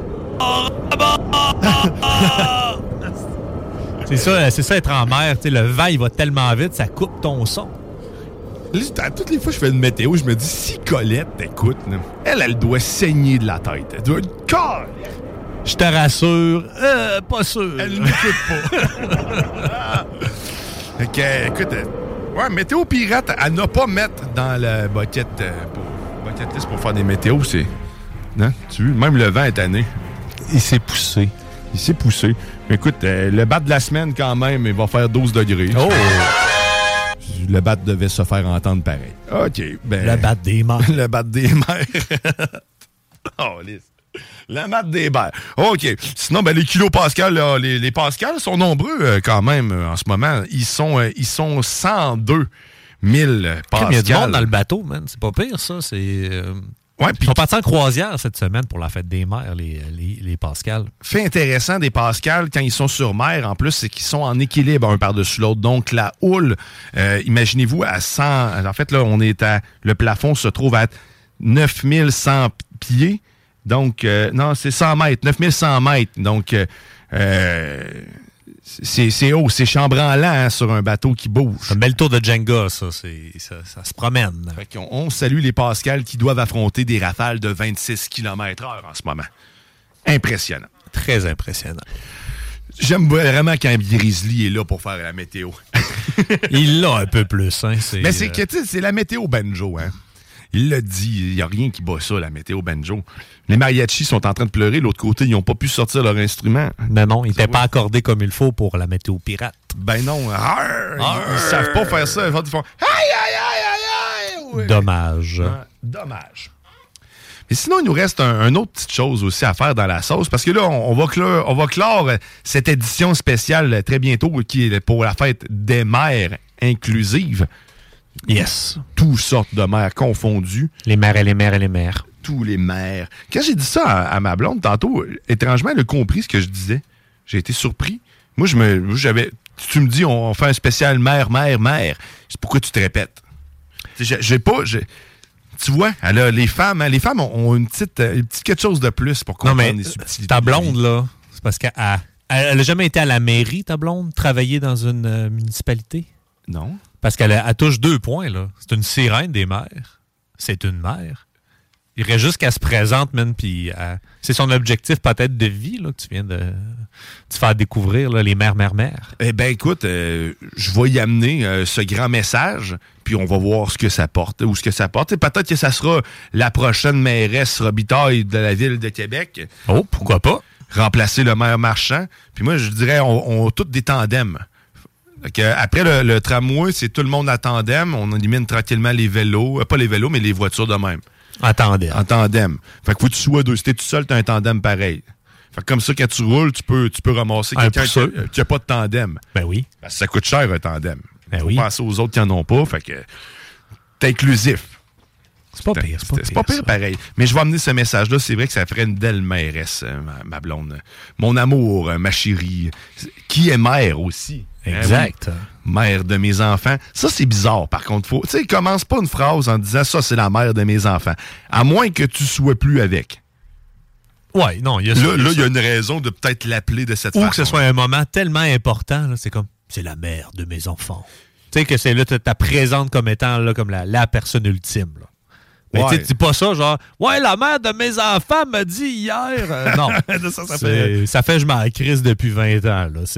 C'est ça être en mer. Le vent, il va tellement vite, ça coupe ton son. Là, toutes les fois que je fais une météo, je me dis, si Colette t'écoute, elle doit saigner de la tête. Elle doit être calme. Je te rassure, pas sûr. Elle n'écoute pas. OK, écoute, météo pirate, à ne pas mettre dans la bucket list pour faire des météos, c'est... Non, tu vois, même le vent est tanné. Il s'est poussé. Mais écoute, le bat de la semaine, quand même, il va faire 12 degrés. Oh! Le bat devait se faire entendre pareil. OK, le bat des mers. Le bat des mers. Oh, lisse. La maths des bères. OK. Sinon, les kilopascals, là, les pascals sont nombreux quand même en ce moment. Ils sont 102 000 pascals. Il y a du monde dans le bateau, man. C'est pas pire, ça. Ils sont partis en croisière cette semaine pour la fête des mers, les pascals. Fait intéressant des pascals, quand ils sont sur mer, en plus, c'est qu'ils sont en équilibre un par-dessus l'autre. Donc, la houle, imaginez-vous, à 100... En fait, là, le plafond se trouve à 9100 pieds. Donc, non, c'est 100 mètres, 9100 mètres. Donc, c'est haut, c'est chambranlant sur un bateau qui bouge. Un bel tour de Jenga, ça se promène. Fait on salue les pascals qui doivent affronter des rafales de 26 km/h en ce moment. Impressionnant. Très impressionnant. J'aime vraiment quand Grizzly est là pour faire la météo. Il l'a un peu plus. Hein, mais c'est la météo banjo, hein. Il l'a dit, il n'y a rien qui bat ça, la météo banjo. Les mariachis sont en train de pleurer. L'autre côté, ils n'ont pas pu sortir leur instrument. Non, ils n'étaient pas accordés comme il faut pour la météo pirate. Ben non. Ils ne savent pas faire ça. Ils font aïe. Dommage. Dommage. Mais sinon, il nous reste une autre petite chose aussi à faire dans la sauce, parce que là, on va clore cette édition spéciale très bientôt, qui est pour la fête des mères inclusive. Yes. Toutes sortes de mères confondues. Les mères et les mères et les mères. Tous les mères. Quand j'ai dit ça à ma blonde tantôt, étrangement, elle a compris ce que je disais. J'ai été surpris. Moi, tu me dis, on fait un spécial mère. C'est pourquoi tu te répètes. Tu vois, les femmes ont une petite quelque chose de plus pour comprendre les subtilités. Ta blonde, là, c'est parce qu'elle a jamais été à la mairie, ta blonde, travailler dans une municipalité? Non. Parce qu'elle touche 2 points, là. C'est une sirène des mères. C'est une mère. Il reste juste qu'elle se présente, man, puis c'est son objectif peut-être de vie, là, que tu viens de faire découvrir, là, les mères. Eh bien, écoute, je vais y amener ce grand message, puis on va voir ce que ça porte, ou ce que ça porte. Et peut-être que ça sera la prochaine mairesse Robitaille de la ville de Québec. Oh, pourquoi pas? Remplacer le maire Marchand. Puis moi, je dirais, on tous des tandems. Après le tramway, c'est tout le monde à tandem. On élimine tranquillement les vélos. Pas les vélos, mais les voitures de même. En tandem. Fait que faut que tu sois deux. Si t'es tout seul, t'as un tandem pareil. Fait que comme ça, quand tu roules, tu peux ramasser quelqu'un qui n'a pas de tandem. Ben oui. Parce que ça coûte cher, un tandem. Ben faut penser aux autres qui n'en ont pas. Fait que t'es inclusif. C'est pas pire. C'est pas pire, pareil. Mais je vais amener ce message-là. C'est vrai que ça ferait une belle mairesse, ma blonde. Mon amour, ma chérie, qui est mère aussi. Exact. Mère de mes enfants. Ça, c'est bizarre, par contre. Tu sais, commence pas une phrase en disant « ça, c'est la mère de mes enfants ». À moins que tu sois plus avec. Ouais, non, il y a ça. Là, il y a une raison de peut-être l'appeler de cette façon. Ou que ce soit un moment tellement important, là, c'est comme « c'est la mère de mes enfants ». Tu sais, que c'est là, tu la présentes comme étant là, comme la personne ultime. Là. Mais tu dis pas ça, genre, ouais, la mère de mes enfants m'a dit hier. Non. Ça fait je m'en crisse depuis 20 ans, là.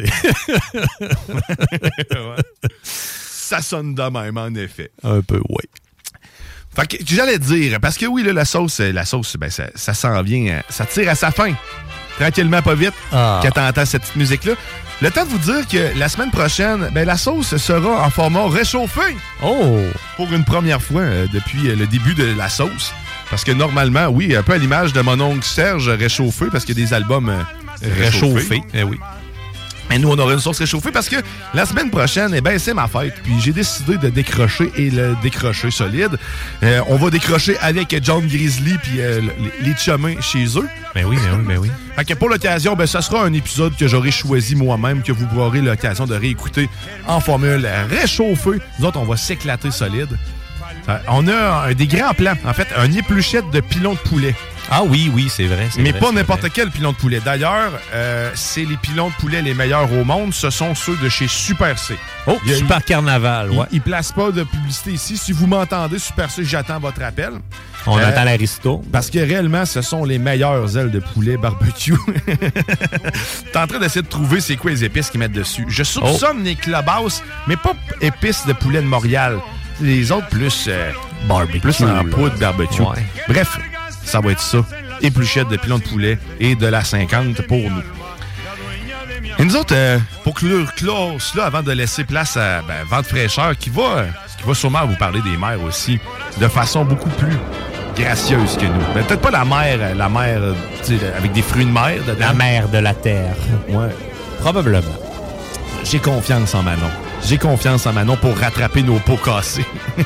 Ça sonne de même, en effet. Un peu, oui. Fait que j'allais dire, parce que oui, là, la sauce, ben, ça s'en vient, ça tire à sa fin. Tranquillement, pas vite, quand t'entends cette petite musique-là. Le temps de vous dire que la semaine prochaine, ben, la sauce sera en format réchauffé. Oh! Pour une première fois depuis le début de la sauce. Parce que normalement, oui, un peu à l'image de mon oncle Serge, réchauffé, parce qu'il y a des albums réchauffés. Eh oui. Mais nous, on aura une sauce réchauffée parce que la semaine prochaine, eh ben, c'est ma fête. Puis j'ai décidé de décrocher et le décrocher solide. On va décrocher avec John Grizzly puis les chumins chez eux. Ben oui. Fait que pour l'occasion, ben, ça sera un épisode que j'aurai choisi moi-même, que vous aurez l'occasion de réécouter en formule réchauffée. Nous autres, on va s'éclater solide. On a des grands plans. En fait, un épluchette de pilons de poulet. Ah oui, c'est vrai. Mais pas n'importe quel pilon de poulet. D'ailleurs, c'est les pilons de poulet les meilleurs au monde. Ce sont ceux de chez Super C. Oh, Super Carnaval, ouais. Ils ne placent pas de publicité ici. Si vous m'entendez, Super C, j'attends votre appel. On attend l'aristo. Parce que réellement, ce sont les meilleures ailes de poulet barbecue. T'es en train d'essayer de trouver c'est quoi les épices qu'ils mettent dessus. Je soupçonne les Clubhouse, mais pas épices de poulet de Montréal. Les autres, plus barbecue. Plus en poudre barbecue. Ouais. Bref, ça va être ça. Épluchette de pilons de poulet et de la 50 pour nous. Et nous autres, pour clore cela, avant de laisser place à Vente fraîcheur, qui va sûrement vous parler des mères aussi, de façon beaucoup plus gracieuse que nous. Ben, peut-être pas la mère avec des fruits de mer dedans. La mère de la terre. Ouais. Probablement. J'ai confiance en Manon. J'ai confiance en Manon pour rattraper nos pots cassés.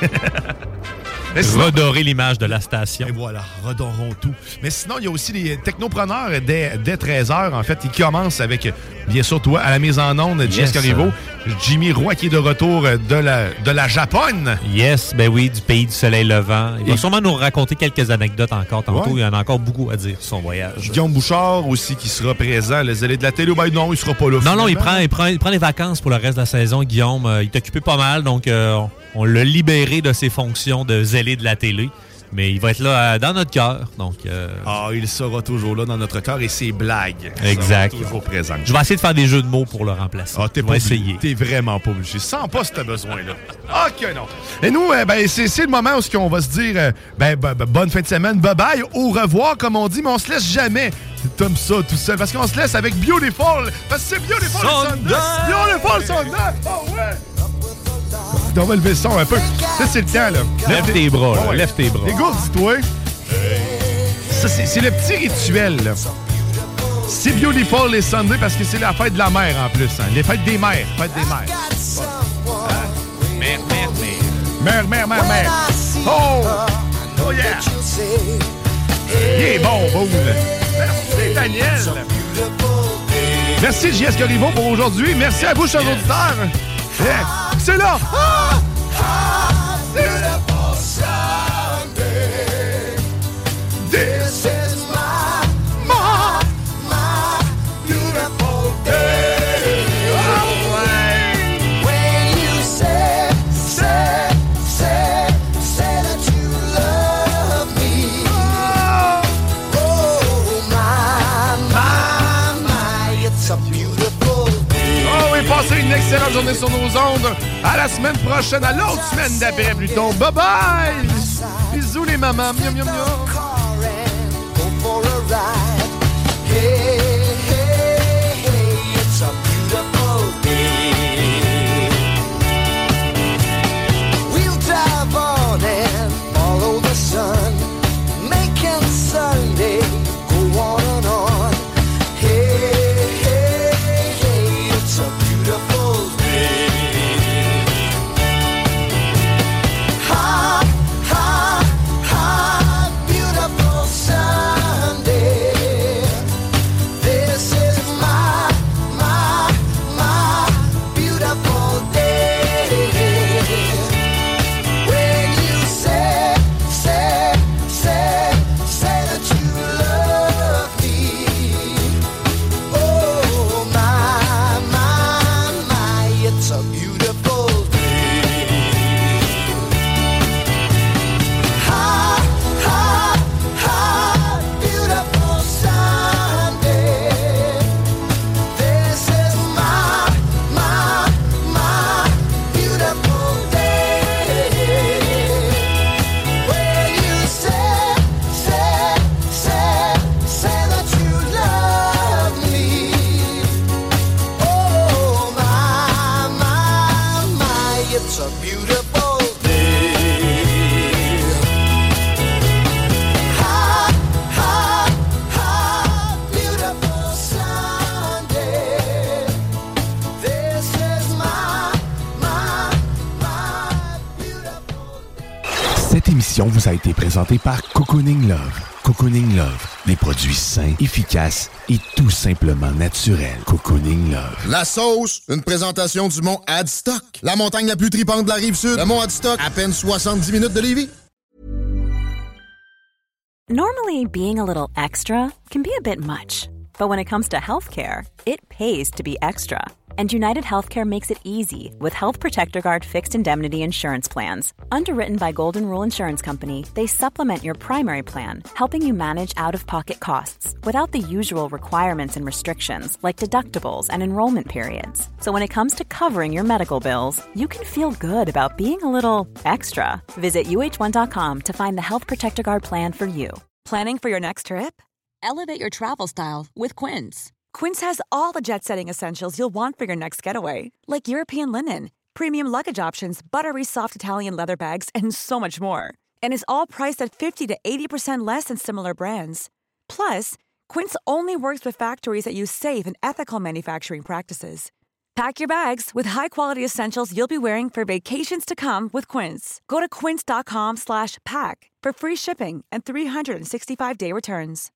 Redorer l'image de la station. Et voilà, redorons tout. Mais sinon, il y a aussi les technopreneurs dès 13h. En fait, ils commencent avec, bien sûr, toi, à la mise en onde, Jess Corriveau, Jimmy Roy qui est de retour de la Japonne. Yes, ben oui, du pays du soleil levant. Il va sûrement nous raconter quelques anecdotes encore tantôt. Ouais. Il y en a encore beaucoup à dire sur son voyage. Guillaume Bouchard aussi qui sera présent. Les allées de la télé, ben non, il sera pas là. Non, il prend des vacances pour le reste de la saison, Guillaume. Il est occupé pas mal, donc on l'a libéré de ses fonctions de zélé de la télé. Mais il va être là dans notre cœur. Donc, il sera toujours là dans notre cœur et ses blagues. Exact. Toujours présentes. Je vais essayer de faire des jeux de mots pour le remplacer. T'es pas essayé. T'es vraiment pas obligé. Sens pas si t'as besoin, là. OK, non. Et nous, c'est le moment où on va se dire bonne fin de semaine, bye-bye, au revoir, comme on dit, mais on se laisse jamais comme ça tout seul. Parce qu'on se laisse avec Beautiful. Parce que c'est Beautiful Sunday. Beautiful Sunday. Oh, ouais. On va lever le son un peu. Ça, c'est le temps, là. Lève tes bras, là. Lève tes bras. Dégourdis-toi. Ça, c'est le petit rituel, là. C'est Beautiful les Sunday parce que c'est la fête de la mère, en plus. Hein. Les fêtes des mères. Fête des mères. Mère. Oh! Oh, yeah! Il est bon. Merci, Daniel. Merci, J.S. Corriveau, pour aujourd'hui. Merci à vous, chers auditeurs. C'est là! Beautiful Sunday. This is my beautiful day. When you say that you love me. Oh, my, it's a beautiful day. Oh, et passez une excellente journée sur nos ondes. À la semaine prochaine, à l'autre semaine d'après, plutôt. Bye-bye! Bisous les mamans. Miam, miam, miam. It's a beautiful day. We'll drive on and follow the sun, making Sunday go on and on. Hey, it's a beautiful day. Beautiful Sunday. émission vous a été présentée par Cocooning Love. Cocooning Love, les produits sains, efficaces et tout simplement naturels. Cocooning Love. La sauce, une présentation du mont Adstock. La montagne la plus tripante de la Rive-Sud. Le mont Adstock, à peine 70 minutes de Lévis. Normally, being a little extra can be a bit much. But when it comes to healthcare, it pays to be extra. And United Healthcare makes it easy with Health Protector Guard fixed indemnity insurance plans. Underwritten by Golden Rule Insurance Company, they supplement your primary plan, helping you manage out-of-pocket costs without the usual requirements and restrictions like deductibles and enrollment periods. So when it comes to covering your medical bills, you can feel good about being a little extra. Visit uh1.com to find the Health Protector Guard plan for you. Planning for your next trip? Elevate your travel style with Quince. Quince has all the jet-setting essentials you'll want for your next getaway, like European linen, premium luggage options, buttery soft Italian leather bags, and so much more. And is all priced at 50 to 80% less than similar brands. Plus, Quince only works with factories that use safe and ethical manufacturing practices. Pack your bags with high-quality essentials you'll be wearing for vacations to come with Quince. Go to quince.com/pack for free shipping and 365-day returns.